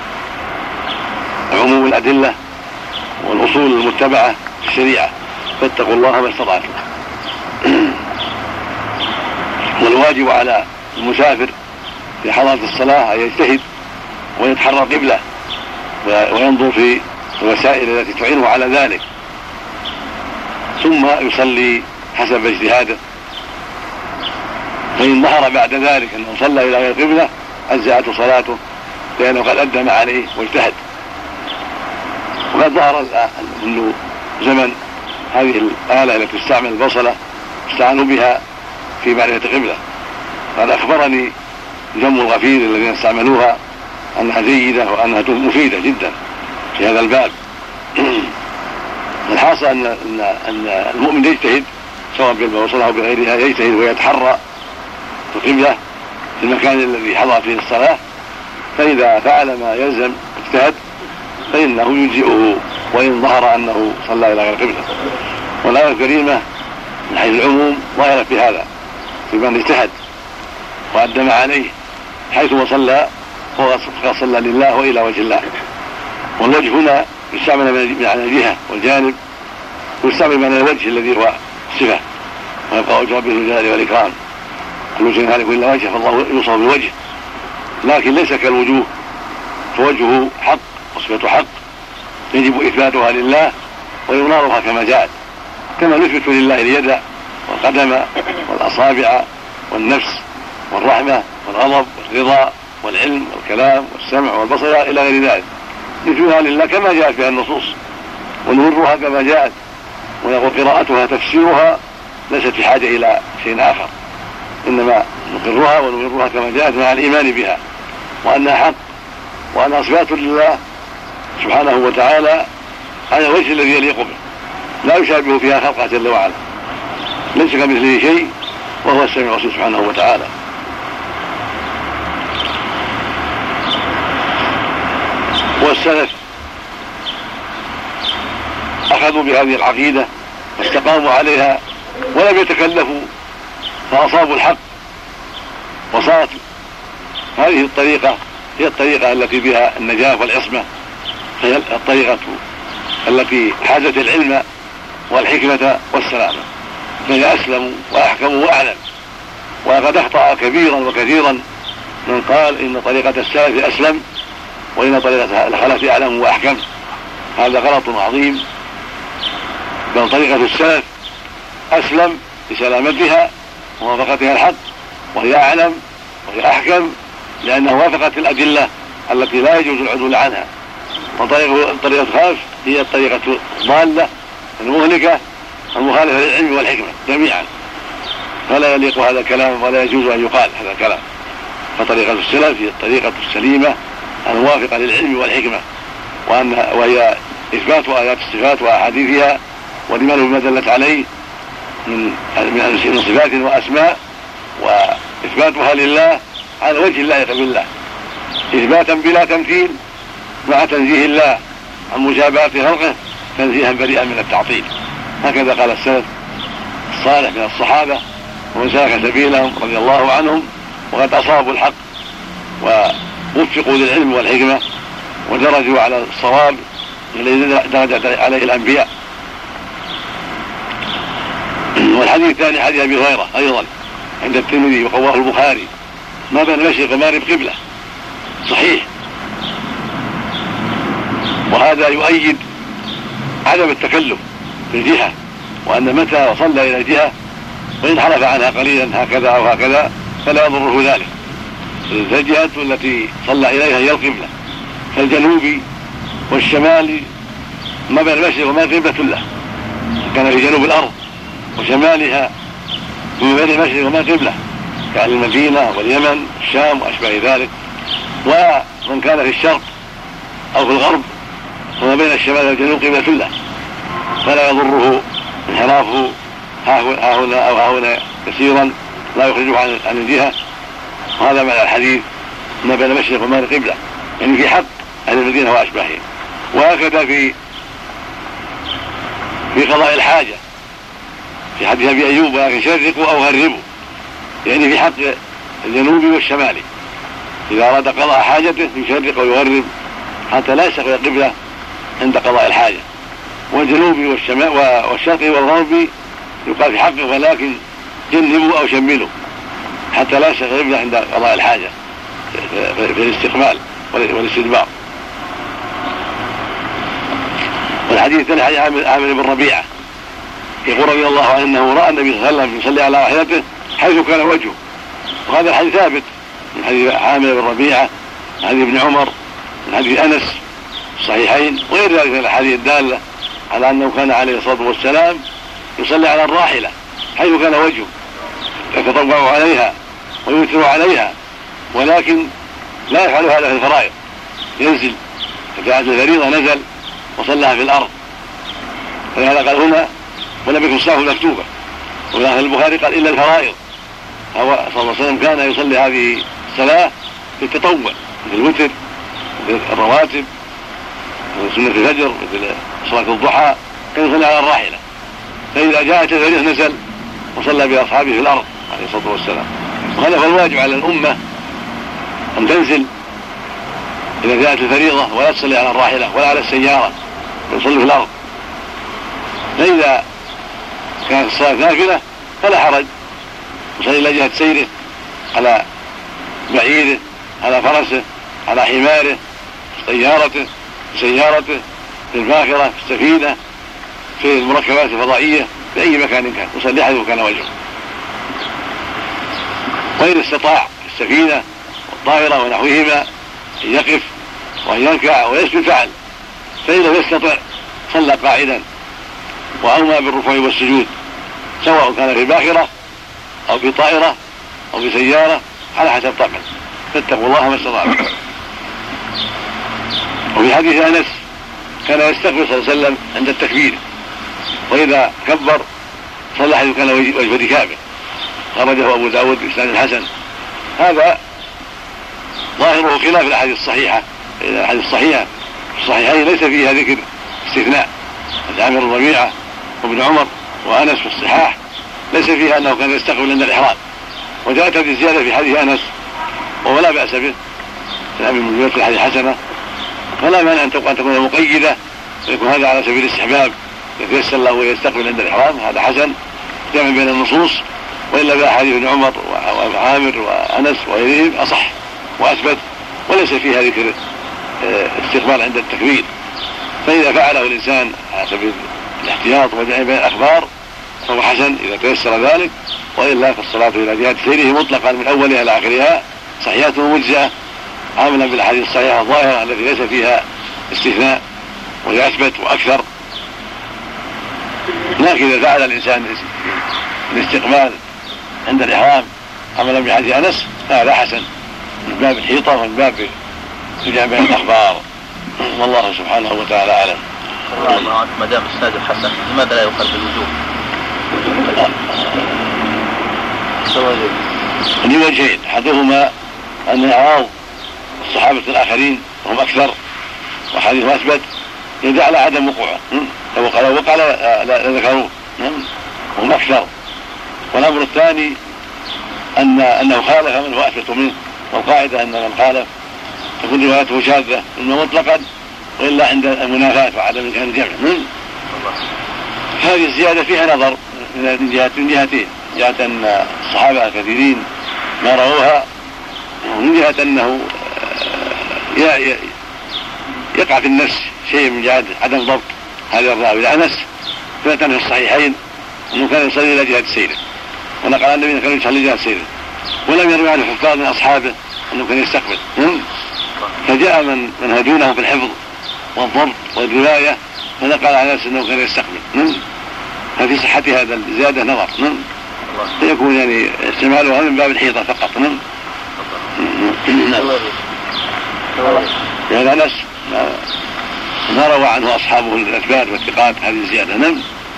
عموم الأدلة والأصول المتبعة في الشريعة، فاتقوا الله ما استطعتم. والواجب على المسافر في حضرة الصلاة أن يجتهد ويتحرى قبلة وينظر في الوسائل التي تعينه على ذلك، ثم يصلي حسب اجتهاده. فإن ظهر بعد ذلك أنه صلى إلى غير قبلة أجزأته صلاته لأنه قد أدى ما عليه واجتهد. وقد ظهر منذ زمن هذه الآلة التي تستعمل البصلة استعانوا بها في معرفة القبلة. قد أخبرني جم الغفير الذين استعملوها أنها جيدة وأنها مفيدة جدا في هذا الباب. الحاصل أن المؤمن يجتهد سواء بالبصلة أو بغيرها، يجتهد ويتحرى القبلة في المكان الذي حضر فيه الصلاة، فإذا فعل ما يلزم اجتهد فإنه يجزئه وإن ظهر أنه صلى إلى غير قبلة. والآية الكريمة من حيث العموم ظاهرة في هذا، في من اجتهد وأدى ما عليه حيث وصلى هو صلى لله وإلى وجه الله. والوجه هنا يستعمل من على الجهة والجانب، ويستعمل من الوجه الذي هو صفة، ويبقى وجه ربه ذو الجلال والإكرام كل شيء هالك إلا وجهه، فالله يوصف بالوجه لكن ليس كالوجوه، فوجهه حق وصفة حق يجب إثباتها لله وإظهارها كما جاءت، كما نثبت لله اليد والقدم والأصابع والنفس والرحمة والغضب والرضا والعلم والكلام والسمع والبصر إلى غير ذلك، نثبتها لله كما جاءت بها النصوص ونمرها كما جاءت، ونقول قراءتها تفسيرها ليست في حاجة إلى شيء آخر، إنما نقرها ونمرها كما جاءت مع الإيمان بها وأنها حق وأنها صفات لله سبحانه وتعالى على الوجه الذي يليق به، لا يشابه فيها خلقه جل وعلا، ليس كمثله شيء وهو السميع البصير سبحانه وتعالى. والسلف أخذوا بهذه العقيدة واستقاموا عليها ولم يتكلفوا فأصابوا الحق، وصارت هذه الطريقة هي الطريقة التي بها النجاة والعصمة، هي الطريقة التي حازت العلم والحكمة والسلامة، فهي أسلم وأحكم وأعلم. وقد أخطأ كبيرا وكثيرا من قال إن طريقة السلف أسلم وإن طريقة الخلف أعلم وأحكم، هذا غلط عظيم، بل طريقة السلف أسلم لسلامتها ووافقتها الحق، وهي أعلم وهي أحكم، لأنها وافقت الأدلة التي لا يجوز العدول عنها. والطريقة الخامس هي الطريقة الضالة المهلكة المخالفة للعلم والحكمة جميعا، فلا يليق هذا الكلام ولا يجوز أن يقال هذا الكلام. فطريقة السلف هي الطريقة السليمة الموافقة للعلم والحكمة، وهي إثبات آيات الصفات وأحاديثها والإيمان بما دلت عليه من صفات وأسماء، وإثباتها لله على وجه اللائق بالله إثباتا بلا تمثيل، مع تنزيه الله عن مشابهة خلقه تنزيها بريئا من التعطيل. هكذا قال السلف الصالح من الصحابة ومن سلك سبيلهم رضي الله عنهم، وقد أصابوا الحق ووفقوا للعلم والحكمة ودرجوا على الصواب الذي درج عليه الأنبياء. والحديث الثاني حديث أبي هريرة أيضا عند الترمذي وقواه البخاري: ما بين المشرق والمغرب قبلة، صحيح. وهذا يؤيد عدم التكلف في الجهة، وأن متى وصلى إلى الجهة وإن حرف عنها قليلا هكذا أو هكذا فلا يضره ذلك. الجهة التي صلى إليها هي القبلة، فالجنوب والشمال ما بين المشرق والمغرب قبلة له، كان في جنوب الأرض وشمالها من بين المشرق والمغرب قبلة، كأهل المدينة واليمن والشام وأشباه ذلك. ومن كان في الشرق أو في الغرب وما بين الشمال والجنوب قبلة له، فلا يضره انحرافه ها هنا أو ها هنا كثيرا لا يخرجه عن الجهة. وهذا معنى الحديث: ما بين المشرق والمغرب قبلة، يعني في حق أهل المدينة وأشباههم. وهكذا في قضاء الحاجة في حديث أبي أيوب: ولكن شرقوا أو غربوا، يعني في حق الجنوب والشمال، إذا أراد قضاء حاجته يشرق ويغرب حتى لا يستقبل القبلة عند قضاء الحاجة. والجنوب والشرق والغرب يقال في حقه: ولكن جنبوا أو شملوا حتى لا يستقبل القبلة عند قضاء الحاجة في الاستقبال والاستدبار. والحديث الثاني حديث عامر بن ربيعة يقول رضي الله عنه أنه رأى النبي صلى الله عليه وسلم يصلي على راحلته حيث كان وجهه. وهذا الحديث ثابت من حديث عامر بن ربيعة، من حديث ابن عمر، من حديث أنس الصحيحين، وغير ذلك من الحديث الدالة على أنه كان عليه الصلاة والسلام يصلي على الراحلة حيث كان وجهه، يتطوع عليها ويوتر عليها، ولكن لا يفعل هذا في الفرائض، ينزل فجاءت الفريضة نزل وصلىها في الأرض. فلهذا قال هنا: ولم يكن صلاته مكتوبة. وفي البخاري قال: إلا الفرائض. هو صلى الله عليه وسلم كان يصلي هذه الصلاة في التطوع، مثل الوتر، مثل الرواتب، مثل سنة الفجر، مثل صلاة الضحى، كان يصلي على الراحلة. فإذا جاءت الفريضة نزل وصلى بأصحابه في الأرض عليه الصلاة والسلام. وهذا هو الواجب على الأمة، أن تنزل إذا جاءت الفريضة ولا تصلي على الراحلة ولا على السيارة، يصلي في الأرض. فإذا كانت الصلاة نافلة فلا حرج، يصلي إلى جهة سيره على بعيره، على فرسه، على حماره، في سيارته، في الباخرة، في السفينة، في المركبات الفضائية، في أي مكان كان يصلي حيث كان وجهه. وإن استطاع السفينة والطائرة ونحوهما أن يقف وأن يركع ويسجد فعل، فإن لم يستطع صلى قاعدا وأومى بالركوع والسجود، سواء كان في باخرة أو في طائرة أو في سيارة على حسب طاقته، فاتقوا الله ما استطعتم. وفي حديث أنس كان يستقبل صلى الله عليه وسلم عند التكبير، وإذا كبر صلى حيث كان وجه ركابه، خرجه أبو داود بإسناد حسن. هذا ظاهره خلاف الأحاديث الصحيحة. الأحاديث الصحيحة الصحيحين ليس فيها ذكر استثناء. عامر بن ربيعة وابن عمر وأنس في الصحاح ليس فيها أنه كان يستقبل عند الإحرام، وجاءت هذه الزيادة في حديث أنس ولا بأس به، من الحديث حسنة، فلا مانع أن تكون مقيدة ويكون هذا على سبيل الاستحباب، يتيسر له ويستقبل عند الإحرام، هذا حسن جمع بين النصوص. وإلا بأحاديث ابن عمر وعامر وأنس وغيرهم أصح وأثبت، وليس فيها ذكر استقبال عند التكبير. فإذا فعله الإنسان على سبيل الاحتياط وجمع بين الأخبار فهو حسن إذا تيسر ذلك، وإلا فالصلاة إلى جهة سيره مطلقا من أولها إلى آخرها صحيحة ومجزئة عاملا بالأحاديث الصحيحة الظاهرة التي ليس فيها استثناء وهي أثبت وأكثر. لكن إذا فعل الإنسان الاستقبال عند الإحرام عملا بحديث أنس فهذا حسن من باب الحيطة ومن باب الجامع الأخبار، والله سبحانه وتعالى أعلم. ما دام السند حسن لماذا لا يقال بالوجوب؟ لوجهين، أحدهما أن إعراض الصحابة الآخرين وهم أكثر وحديث أثبت يدل على عدم وقوعه، لو وقع لا ذكروه وهم أكثر. والأمر الثاني أنه خالف من هو أثبت منه، والقاعدة أن من خالف تكون روايته شاذة إما مطلقا وإلا عند المنافاة وعدم إمكان الجمع. هذه الزيادة فيها نظر من جهتين، جهة أن الصحابة كثيرين ما رأوها، ومن جهة أنه يقع في النفس شيء من جهة عدم ضبط هذا الراوي. لأنس ثبت في الصحيحين أنه كان يصلي إلى جهة سيره، ونقل عن النبي كان يصلي إلى جهة سيره، ولم يروي عن الحفاظ من أصحابه أنه كان يستقبل. فجاء من هدونه في الحفظ والضبط والرواية فنقل عن أنس أنه كان يستقبل. ففي صحة هذا الزيادة نظر، فيكون يعني استعمالها من باب الحيطة فقط. يعني أنس ما روى عنه أصحابه الأثبات والثقات هذه الزيادة. نعم.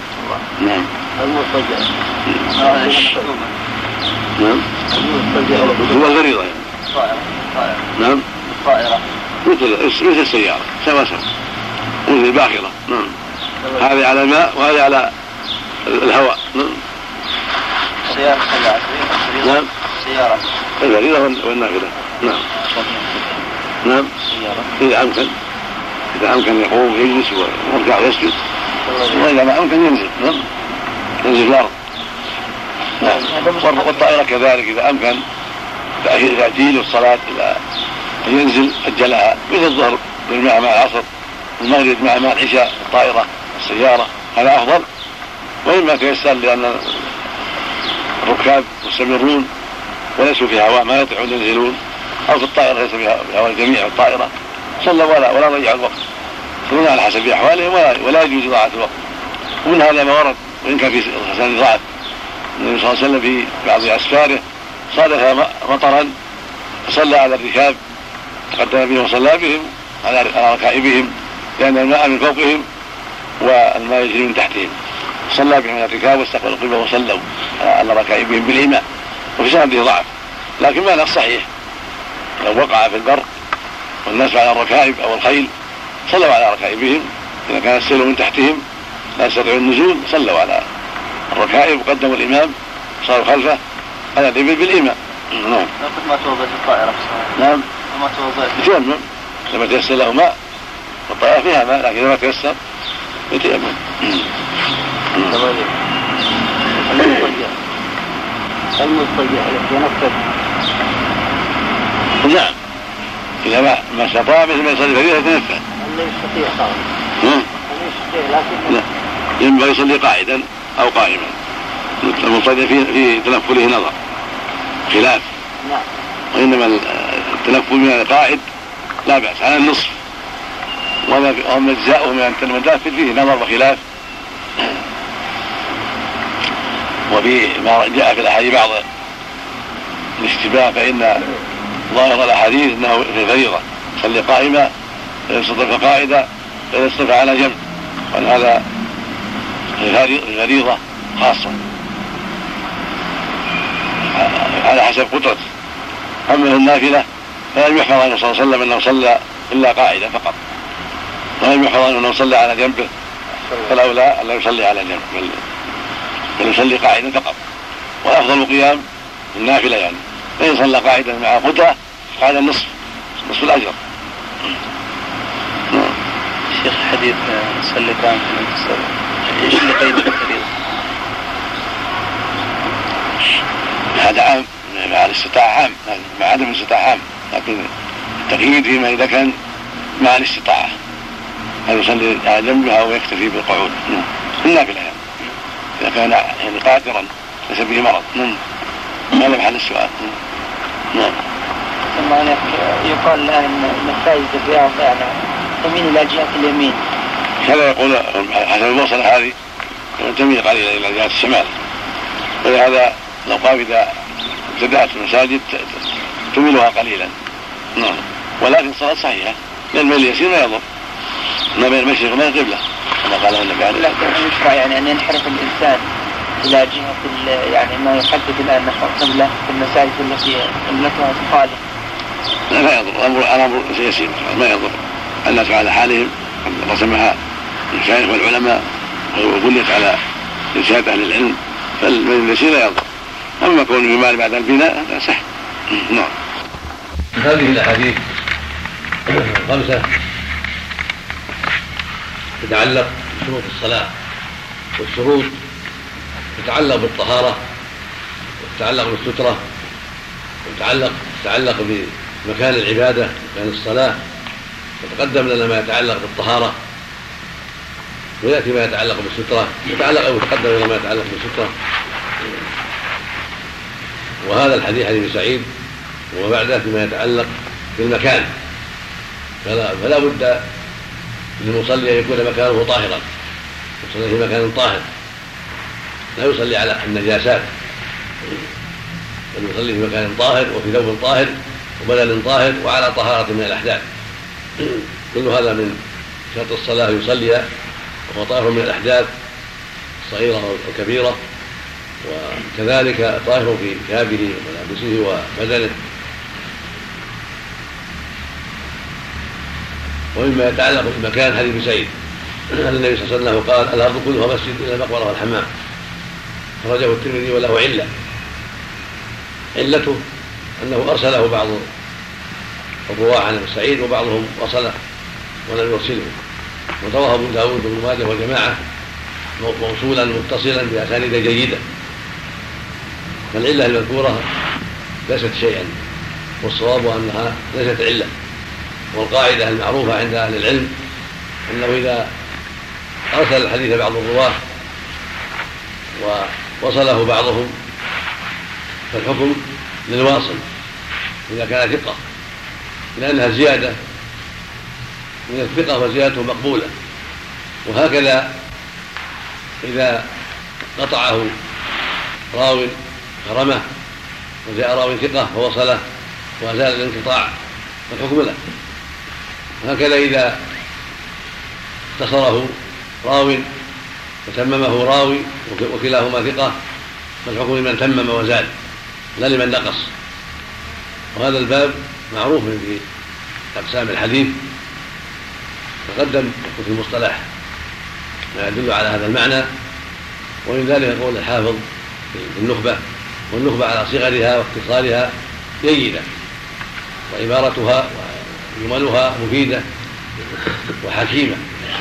هو الغريضة يعني. نعم. مثل السيارة سوا مثل الباخرة. نعم. هذه على الماء وهذه على الهواء. نعم. السيارة الغريضة والنافذة. نعم. نعم. إذا أمكن يقوم ويجلس ويركع ويسجد، وإذا ما أمكن ينزل. نعم. ينزل الأرض. نعم. والطائرة كذلك إذا أمكن تأجيل الصلاة إلى أن ينزل أجلها، مثل الظهر بالماء مع العصر، المغرب مع العشاء، الطائرة السيارة هذا أفضل. وإما تيسر لأن الركاب مستمرون وليسوا في هواء ما يطيعون ينزلون، أو في الطائرة ليس في هواء الجميع الطائرة، صلى ولا ضيع الوقت، صلون على حسب أحوالهم ولا يجوز إضاعة الوقت. ومن هذا ما ورد وإن كان في حسن ضعف النبي صلى الله عليه وسلم في بعض أسفاره صادف مطرا فصلى على الركاب، تقدم بهم وصلى بهم على ركائبهم لأن الماء من فوقهم والماء يجري من تحتهم، صلى بهم على الركاب واستقبلوا القبلة وصلوا على ركائبهم بالإماء. وفي سنده ضعف، لكن معنى الصحيح لو وقع في البر والناس على الركائب أو الخيل صلوا على ركائبهم، إذا كان السيل من تحتهم لا يستطيعون النزول صلوا على الركائب وقدموا الإمام صاروا خلفه على الإبل بالإماء. نعم. ما توضأت الطائرة. نعم. ما توضأت. يتيمم لما تيسر له ماء، الطائرة فيها ماء لكن إذا ما تيسر يتيمم. المضطجع ينفذ. نعم. إذا ما استطاع مثل ما يصلي فريضة يتنفذ. لا يستطيع قائما. لكن ينبغي يصلي قاعدا أو قائما. المضطجع في تنفله نظر خلاف. نعم. وإنما التنفل من القاعد لا بأس على النصف، وما أجزاؤه من المتنفل فيه نظر وخلاف. وما جاء في الأحاديث بعض الاشتباه، فإن ظاهر الأحاديث أنه في الفريضة صلي قائمة إذا استطاع قاعدة إذا استطاع على جنب، وأن هذا الفريضة خاصة على حسب قدرته. أما النافلة فلم يحفظ عنه صلى الله عليه وسلم أنه صلى إلا قاعدة فقط، ولم يحفظ عنه أنه صلى على جنبه، فالأولى أن لا يصلي على جنب بل يصلي قاعدا فقط. والأفضل قيام النافلة، يعني فإن صلى قاعدا مع قدرة قاعدا نصف الأجر. شيخ حديث صلي قائما ايش اللي قيد الفريضة؟ هذا عام مع الاستطاعة عام، مع عدم الاستطاعة عام، لكن التقييد فيما إذا كان مع الاستطاعة هل يصلي على جنبها أو يكتفي بالقعود النافلة يعني. إذا كان يعني قادرا ليس به مرض. هذا محل السؤال. نعم. ثم يقال الآن أن مساجد الرياض يعني تميل إلى جهة اليمين. هذا يقول حسب الموصلة هذه تميل قليلا إلى جهة الشمال، ولهذا الأوقاف إذا ابتدأت المساجد تميلها قليلا. نعم. ولكن الصلاة صحيحة لأن الميل اليسير ما يضر، ما بين المشرق وما القبلة كما قال النبي عليه الصلاة والسلام. لكن يشرع يعني أن ينحرف الإنسان إلى جهة يعني ما يحدد الآن نحو قبلة في المساجد التي قبلتها تخالف. لا يضر، الأمر يسير ما يضر. الناس على حالهم رسمها المشايخ والعلماء وبنيت على إرشاد أهل العلم، فالميل اليسير لا يضر. أما كونه يمال بعد البناء لا صح. نعم. هذه الأحاديث الخمسة تتعلق بشروط الصلاة، والشروط تتعلق بالطهارة، وتتعلق بالسترة، وتتعلق بمكان العبادة مكان الصلاة. وتقدم لنا ما يتعلق بالطهارة، ويأتي ما يتعلق بالسترة، وتقدم لنا ما يتعلق بالسترة. وهذا الحديث حديث سعيد وما بعده فيما يتعلق بالمكان، فلا بد للمصلي أن يكون مكانه طاهرا، يصلي في مكان طاهر، لا يصلي على النجاسات، بل يصلي في مكان طاهر وفي ثوب طاهر وبدن طاهر وعلى طهارة من الأحداث. كل هذا من شرط الصلاة يصلي وهو طاهر من الأحداث الصغيرة والكبيرة، وكذلك طاهر في ثيابه وملابسه وبدنه. ومما يتعلق بالمكان حديث سعيد أن النبي صلى الله عليه وسلم قال: الأرض كلها مسجد إلا المقبرة والحمام. خرجه الترمذي وله علته أنه أرسله بعض الرواة عن سعيد وبعضهم وصله ولم يرسله، ورواه أبو داود وابن ماجه وجماعة موصولا متصلا بأسانيد جيدة. فالعلة المذكورة ليست شيئا، والصواب أنها ليست علة. والقاعدة المعروفة عند أهل العلم أنه إذا أرسل الحديث بعض الرواة ووصله بعضهم فالحكم للواصل إذا كان ثقة، لأنها زيادة من الثقة وزيادته مقبولة. وهكذا إذا قطعه راو كرمه وجاء راو ثقة فوصله وأزال الانقطاع فالحكم له. وهكذا إذا اختصره راو وتممه راوي وكلاهما ثقة فالحكم لمن تمم وزاد لا لمن نقص. وهذا الباب معروف في أقسام الحديث، تقدم في المصطلح ما يدل على هذا المعنى. ومن ذلك قول الحافظ في النخبة: والنخبة على صغرها واختصارها جيدة، وعبارتها وجملها مفيدة وحكيمة.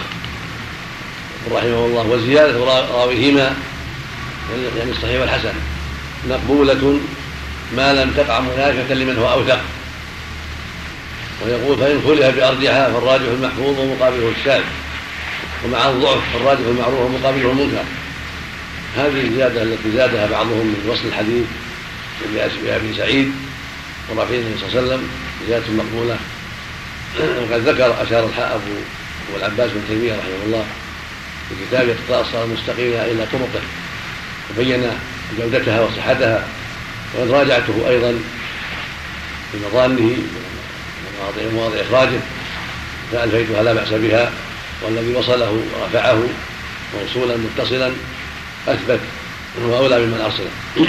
رحمه الله: وزيادة راويهما يعني الصحيح والحسن مقبولة ما لم تقع منافية لمن هو أوثق. ويقول: فإن خلف بأرجحها فالراجح المحفوظ ومقابله الشاذ، ومع الضعف فالراجح المعروف ومقابله المنكر. هذه الزيادة التي زادها بعضهم من وصل الحديث بأبي سعيد ورفعه النبي صلى الله عليه وسلم زيادة مقبولة. وقد أشار أبو العباس بن تيمية رحمه الله في كتابه اقتضاء الصراط المستقيم إلى طرقه وبين جودتها وصحتها. وقد راجعته أيضا في مظانه ومواضع إخراجه فألفيتها لا بأس بها، والذي وصله ورفعه موصولا متصلا أثبت وهو أولى ممن أرسله.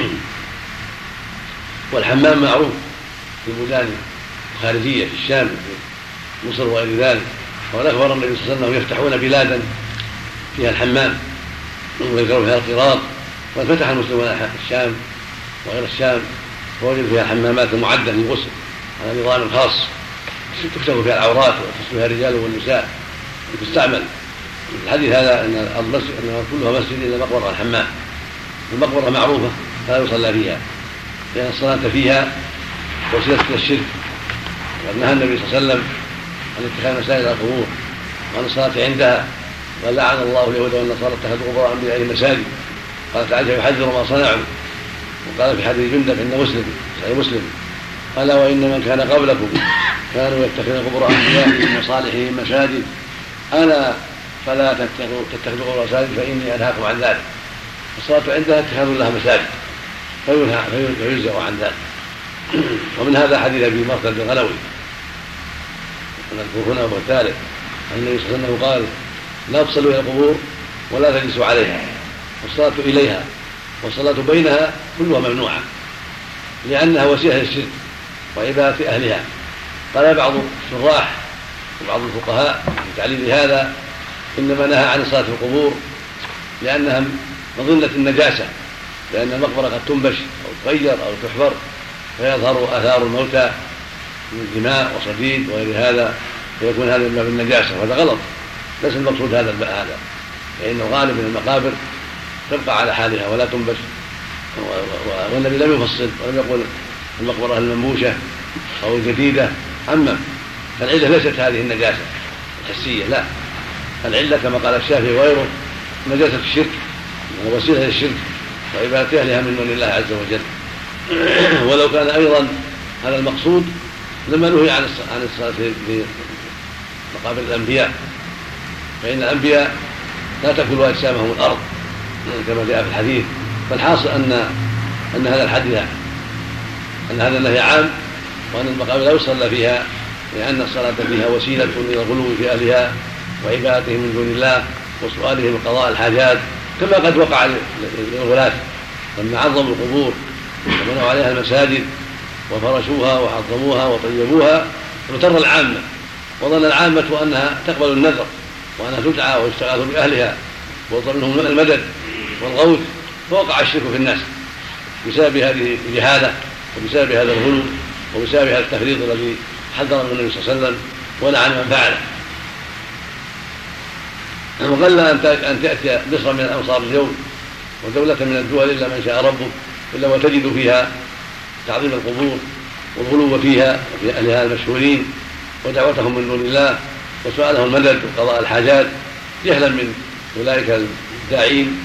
والحمام معروف في البلدان الخارجية في الشام في مصر وغير ذلك. وقد أخبر النبي صلى الله عليه وسلم يفتحون بلادا فيها الحمام ويذكروا فيها القراط. وقد فتح المسلمون الشام وغير الشام فوجدوا فيها الحمامات المعدة للغسل على نظام خاص تكشف فيها العورات وتغسل فيها الرجال والنساء وتستعمل. الحديث هذا أن كلها مسجد إلا مقبرة الحمام. المقبرة معروفة لا يصلى فيها لأن الصلاة فيها وسيلة إلى الشرك، وقد نهى النبي صلى الله عليه وسلم عن اتخاذ مساجد القبور وعن الصلاة عندها، ولعن الله اليهود والنصارى اتخذوا قبور أنبيائهم مساجد قالت عائشة يحذر ما صنعوا. وقال في حديث جندب عند مسلم صحيح مسلم ألا وإن من كان قبلكم كانوا يتخذون قبور أنبيائهم وصالحهم مساجد ألا فلا تتخذوا قبور مساجد فإني أنهاكم عن ذلك. الصلاة عندها اتخاذ لها مساجد فيجزأ عن ذلك. ومن هذا حديث أبي مرثد الغنوي ونذكر هنا وهو الثالث أن النبي صلى الله عليه وسلم قال لا تصلوا إلى القبور ولا تجلسوا عليها والصلاة إليها والصلاة بينها كلها ممنوعة لأنها وسيلة للشرك وعبادة أهلها. قال بعض الشراح وبعض الفقهاء في تعليل هذا إنما نهى عن الصلاة في القبور لأنها مظنة النجاسة، لأن المقبرة قد تنبش أو تغير أو تحفر فيظهر آثار الموتى من دماء وصديد وغير هذا فيكون هذا من باب النجاسة، وهذا غلط ليس المقصود هذا لأن الغالب من المقابر تبقى على حالها ولا تنبش. والنبي لم يفصل ولم يقل المقبرة المنبوشة أو الجديدة عمم. فالعلة ليست هذه النجاسة الحسية، لا، العلة كما قال الشافعي وغيره نجاسة الشرك ووسيلة للشرك وعبادة أهلها من دون الله عز وجل. ولو كان أيضا هذا المقصود لما نهي عن الصلاة في مقابر الأنبياء، فإن الأنبياء لا تأكل أجسامهم الأرض كما جاء في الحديث. فالحاصل أن هذا الحديث أن هذا النهي عام وأن المقابر لا يصلى فيها لأن الصلاة فيها وسيلة إلى الغلو في أهلها وعبادتهم من دون الله وسؤالهم قضاء الحاجات، كما قد وقع للغلاة لما عظموا القبور وبنوا عليها المساجد وفرشوها وعظموها وطيبوها اغتر العامة وظن العامة أنها تقبل النذر وأنها تدعى ويستغاث بأهلها ويطلب منهم المدد والغوث، فوقع الشرك في الناس بسبب هذه الجهالة وبسبب هذا الغلو وبسبب هذا التفريط الذي حذر من النبي صلى الله عليه وسلم ولعن من فعله. وقل أن تأتي مصر من الأمصار اليوم ودولة من الدول إلا من شاء ربه إلا وتجد فيها تعظيم القبور والغلو فيها وفي أهلها المشهورين ودعوتهم من دون الله وسؤالهم المدد وقضاء الحاجات جهلا من أولئك الداعين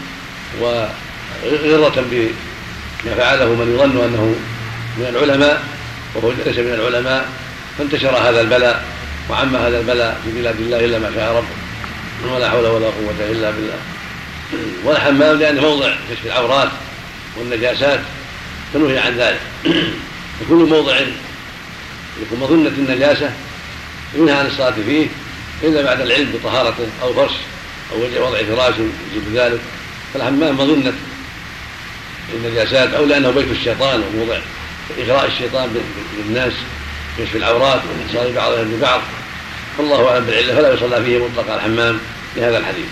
وغرة بما فعله من يظن أنه من العلماء وهو ليس من العلماء. فانتشر هذا البلاء وعم هذا البلاء في بلاد الله إلا ما شاء ربه ولا حول ولا قوة إلا بالله. والحمام لأنه موضع كشف العورات والنجاسات فنهي عن ذلك. وكل موضع يكون مظنة النجاسة ينهى عن الصلاة فيه إلا بعد العلم بطهارته أو فرش أو وضع فراش يجب ذلك. فالحمام مظنة النجاسات أو لأنه بيت الشيطان وموضع إغراء الشيطان بالناس كشف العورات واتصال بعضهم ببعض، فالله أعلم بالعلة فلا يصلى فيه مطلق الحمام لهذا الحديث.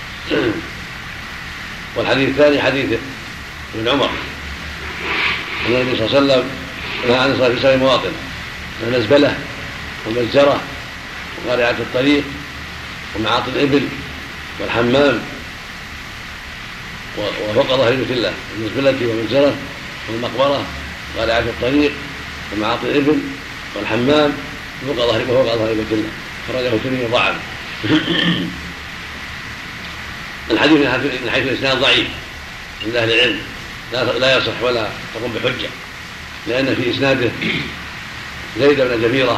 والحديث الثاني حديث ابن عمر أن النبي صلى الله عليه وسلم نهى عن الصلاة في 7 مواطن: المزبلة والمزجرة وقارعة الطريق ومعاطي الإبل والحمام وفوق ظهر بيت الله، المزبلة والمزجرة والمقبرة وقارعة الطريق ومعاطي الإبل والحمام فوق ظهر بيت الله. خرجه الترمذي ضعف. الحديث من حيث الإسناد ضعيف عند أهل العلم لا يصح ولا تقوم بحجة، لأن في إسناده زيد بن جبيرة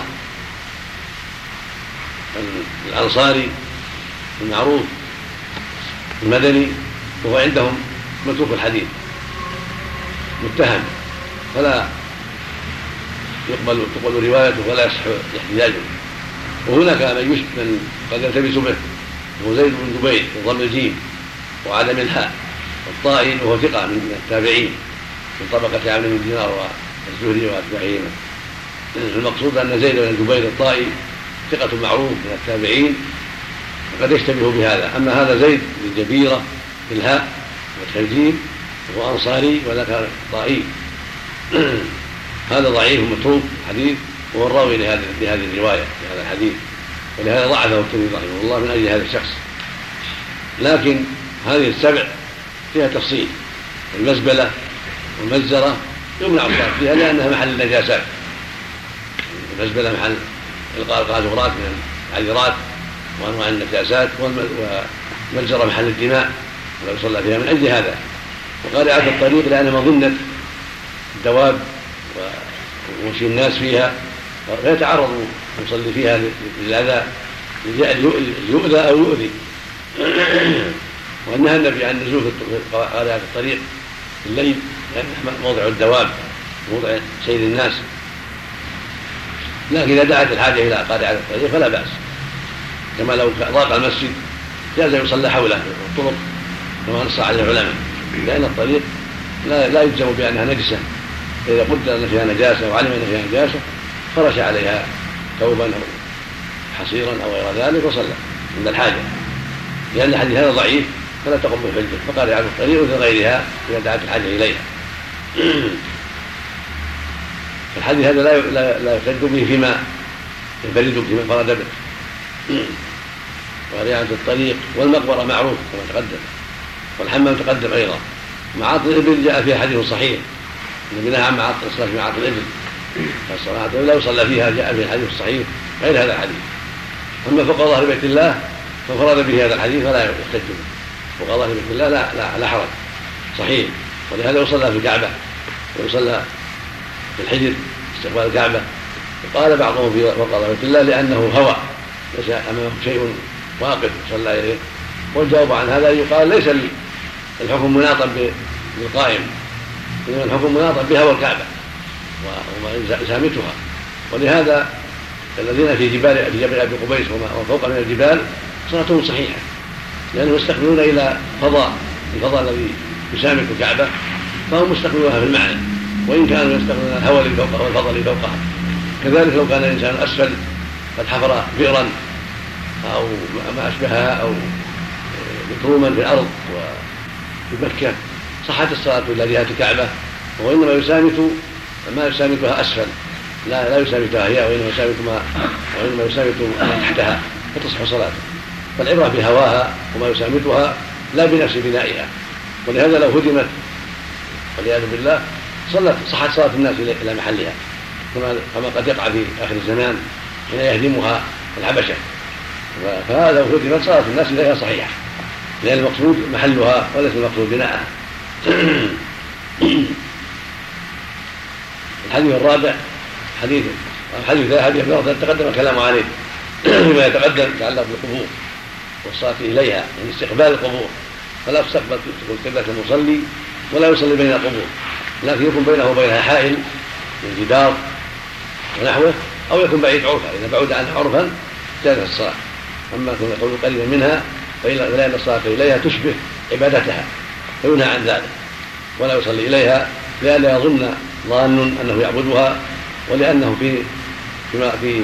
الأنصاري المعروف المدني وهو عندهم متروك الحديث متهم فلا تقبل روايته ولا يصح احتجاجه. وهناك من قد يلتبس به وهو زيد بن جبير بضم الجيم وعدم الهاء الطائي وهو ثقة من التابعين من طبقة عمرو بن دينار والزهري وأتباعهما. المقصود أن زيد بن جبير الطائي ثقة معروف من التابعين وقد يشتبه بهذا. أما هذا زيد بن جبيرة بالهاء والترجيم وهو أنصاري ولك طائي هذا ضعيف متروك حديث وهو الراوي لهذه الرواية لهذا الحديث، ولهذا ضعفه الترمذي رحمه الله من أجل هذا الشخص. لكن هذه ال7 فيها تفصيل: المزبلة والمزجرة يمنع الصلاة فيها لأنها محل النجاسات، المزبلة محل إلقاء القاذورات من العذرات وأنواع النجاسات، والمزجرة محل الدماء ولا يصلى فيها من أجل هذا. وقارعة الطريق لأن مظنة الدواب ومشي الناس فيها فيتعرض المصلي فيها للأذى يؤذى أو يؤذي. ونهى النبي عن النزول في قارعة الطريق في الليل لأن موضع الدواب موضع سير الناس، لكن إذا دعت الحاجة إلى قارعة الطريق فلا بأس، كما لو ضاق المسجد جاز يصلى حوله الطرق كما نص عليه العلماء، لأن الطريق لا يجزم بأنها نجسة، إذا قدر أن فيها نجاسة وعلم أن فيها نجاسة فرش عليها ثوبا أو حصيرا أو غير ذلك وصلى عند الحاجة، لأن الحديث هذا ضعيف فلا تقوم بالحجة، فقارعة الطريق وغيرها إذا دعت الحاجة إليها. الحديث هذا لا يحتج به فيما ينفرد فيما فرد به. قارعة الطريق والمقبرة معروف كما تقدم، والحمام تقدم أيضا. معاطي الإبل جاء فيها حديث صحيح النبي نهى عن الصلاة في معاطي الإبل، فالصلاة لا يصلى فيها جاء فيها الحديث الصحيح غير هذا الحديث. أما فوق ظهر بيت الله فانفرد به هذا الحديث فلا يحتج به، فوق ظهر بيت الله لا حرج صحيح، ولهذا يصلى في الكعبة ويصلى في الحجر استقبال الكعبة. وقال بعضهم في فوق ظهر بيت الله لأنه هوى ليس أمامه شيء واقف صلى إليه، والجواب عن هذا يقال ليس الحكم مناطا بالقائم، إنما الحكم مناطا بهوى الكعبة وإزامتها. ولهذا الذين في جبل أبي قبيس وفوق من الجبال صلاتهم صحيحة، لأنهم يستقبلون إلى الفضاء الذي يسامك الكعبة، فهم مستقبلونها في المعنى، وإن كانوا يستقبلون الهوى اللي فوقها والفضاء اللي فوقها. كذلك لو كان الإنسان أسفل قد حفر بئرا أو ما أشبهها أو مكروما في الأرض وفي مكة صحت الصلاة إلى جهة الكعبة، وإنما ما يسامتها أسفل لا يسامتها هي، وإنما يسامت ما تحتها فتصح صلاته. فالعبرة بهواها وما يسامتها لا بنفس بنائها. ولهذا لو هدمت والعياذ بالله صحت صلاة الناس إلى محلها، كما قد يقع في آخر الزمان حين يهدمها الحبشة، فهذا لو هدمت صلاة الناس إليها صحيحة، لأن المقصود محلها وليس المقصود بناءها. الحديث الرابع حديث تقدم الكلام عليه فيما يتقدم يتعلق بالقبور والصلاة إليها، يعني استقبال القبور، فلا تستقبل قبلة المصلي ولا يصلي بين القبور، لكن يكون بينه وبينها حائل من جدار ونحوه، أو يكون بعيد عرفا، إذا بعد عنها عرفا جازت الصلاة. أما كون يكون قريبا منها فإن الصلاة إليها تشبه عبادتها فينهى عن ذلك، ولا يصلي إليها لئلا يظن ظان أنه يعبدها، ولأنه في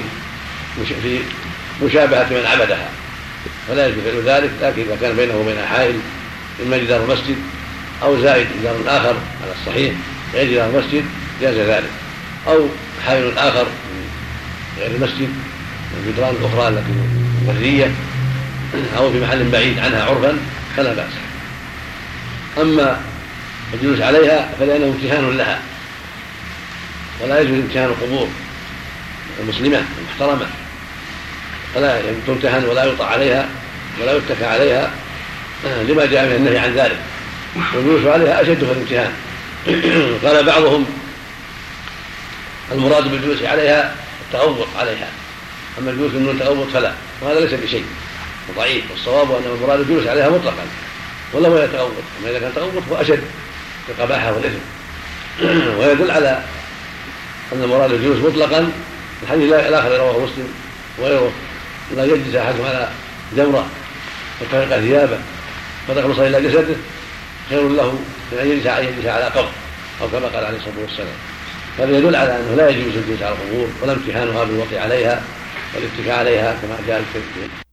مشابهة من عبدها، فلا يجوز فعل ذلك. لكن إذا كان بينه وبين حائل إما جدار المسجد أو زائد جدار آخر على الصحيح غير جدار المسجد جاز ذلك، أو حائل آخر غير المسجد من الجدران الأخرى التي برية أو في محل بعيد عنها عرفا فلا بأس. أما الجلوس عليها فلأنه امتهان لها، ولا يجوز امتهان القبور المسلمة المحترمة، فلا تمتهن ولا يطع عليها ولا يتكى عليها لما جاء من النهي عن ذلك، والجلوس عليها أشد في الامتهان. قال بعضهم المراد بالجلوس عليها التغوط عليها، أما الجلوس من التغوط فلا، وهذا ليس بشيء ضعيف، والصواب أن المراد الجلوس عليها مطلقا ولا هو يتغوط، أما إذا كان تغوط هو أشد في القباحة والإثم. ويدل على أن المراد الجلوس مطلقا الحديث الآخر رواه مسلم وغيره لا يجلس أحدهم على جمرة وتفرق ثيابه فتخلص إلى جسده خير له من أن يجلس على قبر، أو كما قال عليه الصلاة والسلام. هذا يدل على أنه لا يجوز الجلوس على القبور ولا امتحانها بالوقع عليها والاتكاء عليها كما جاء في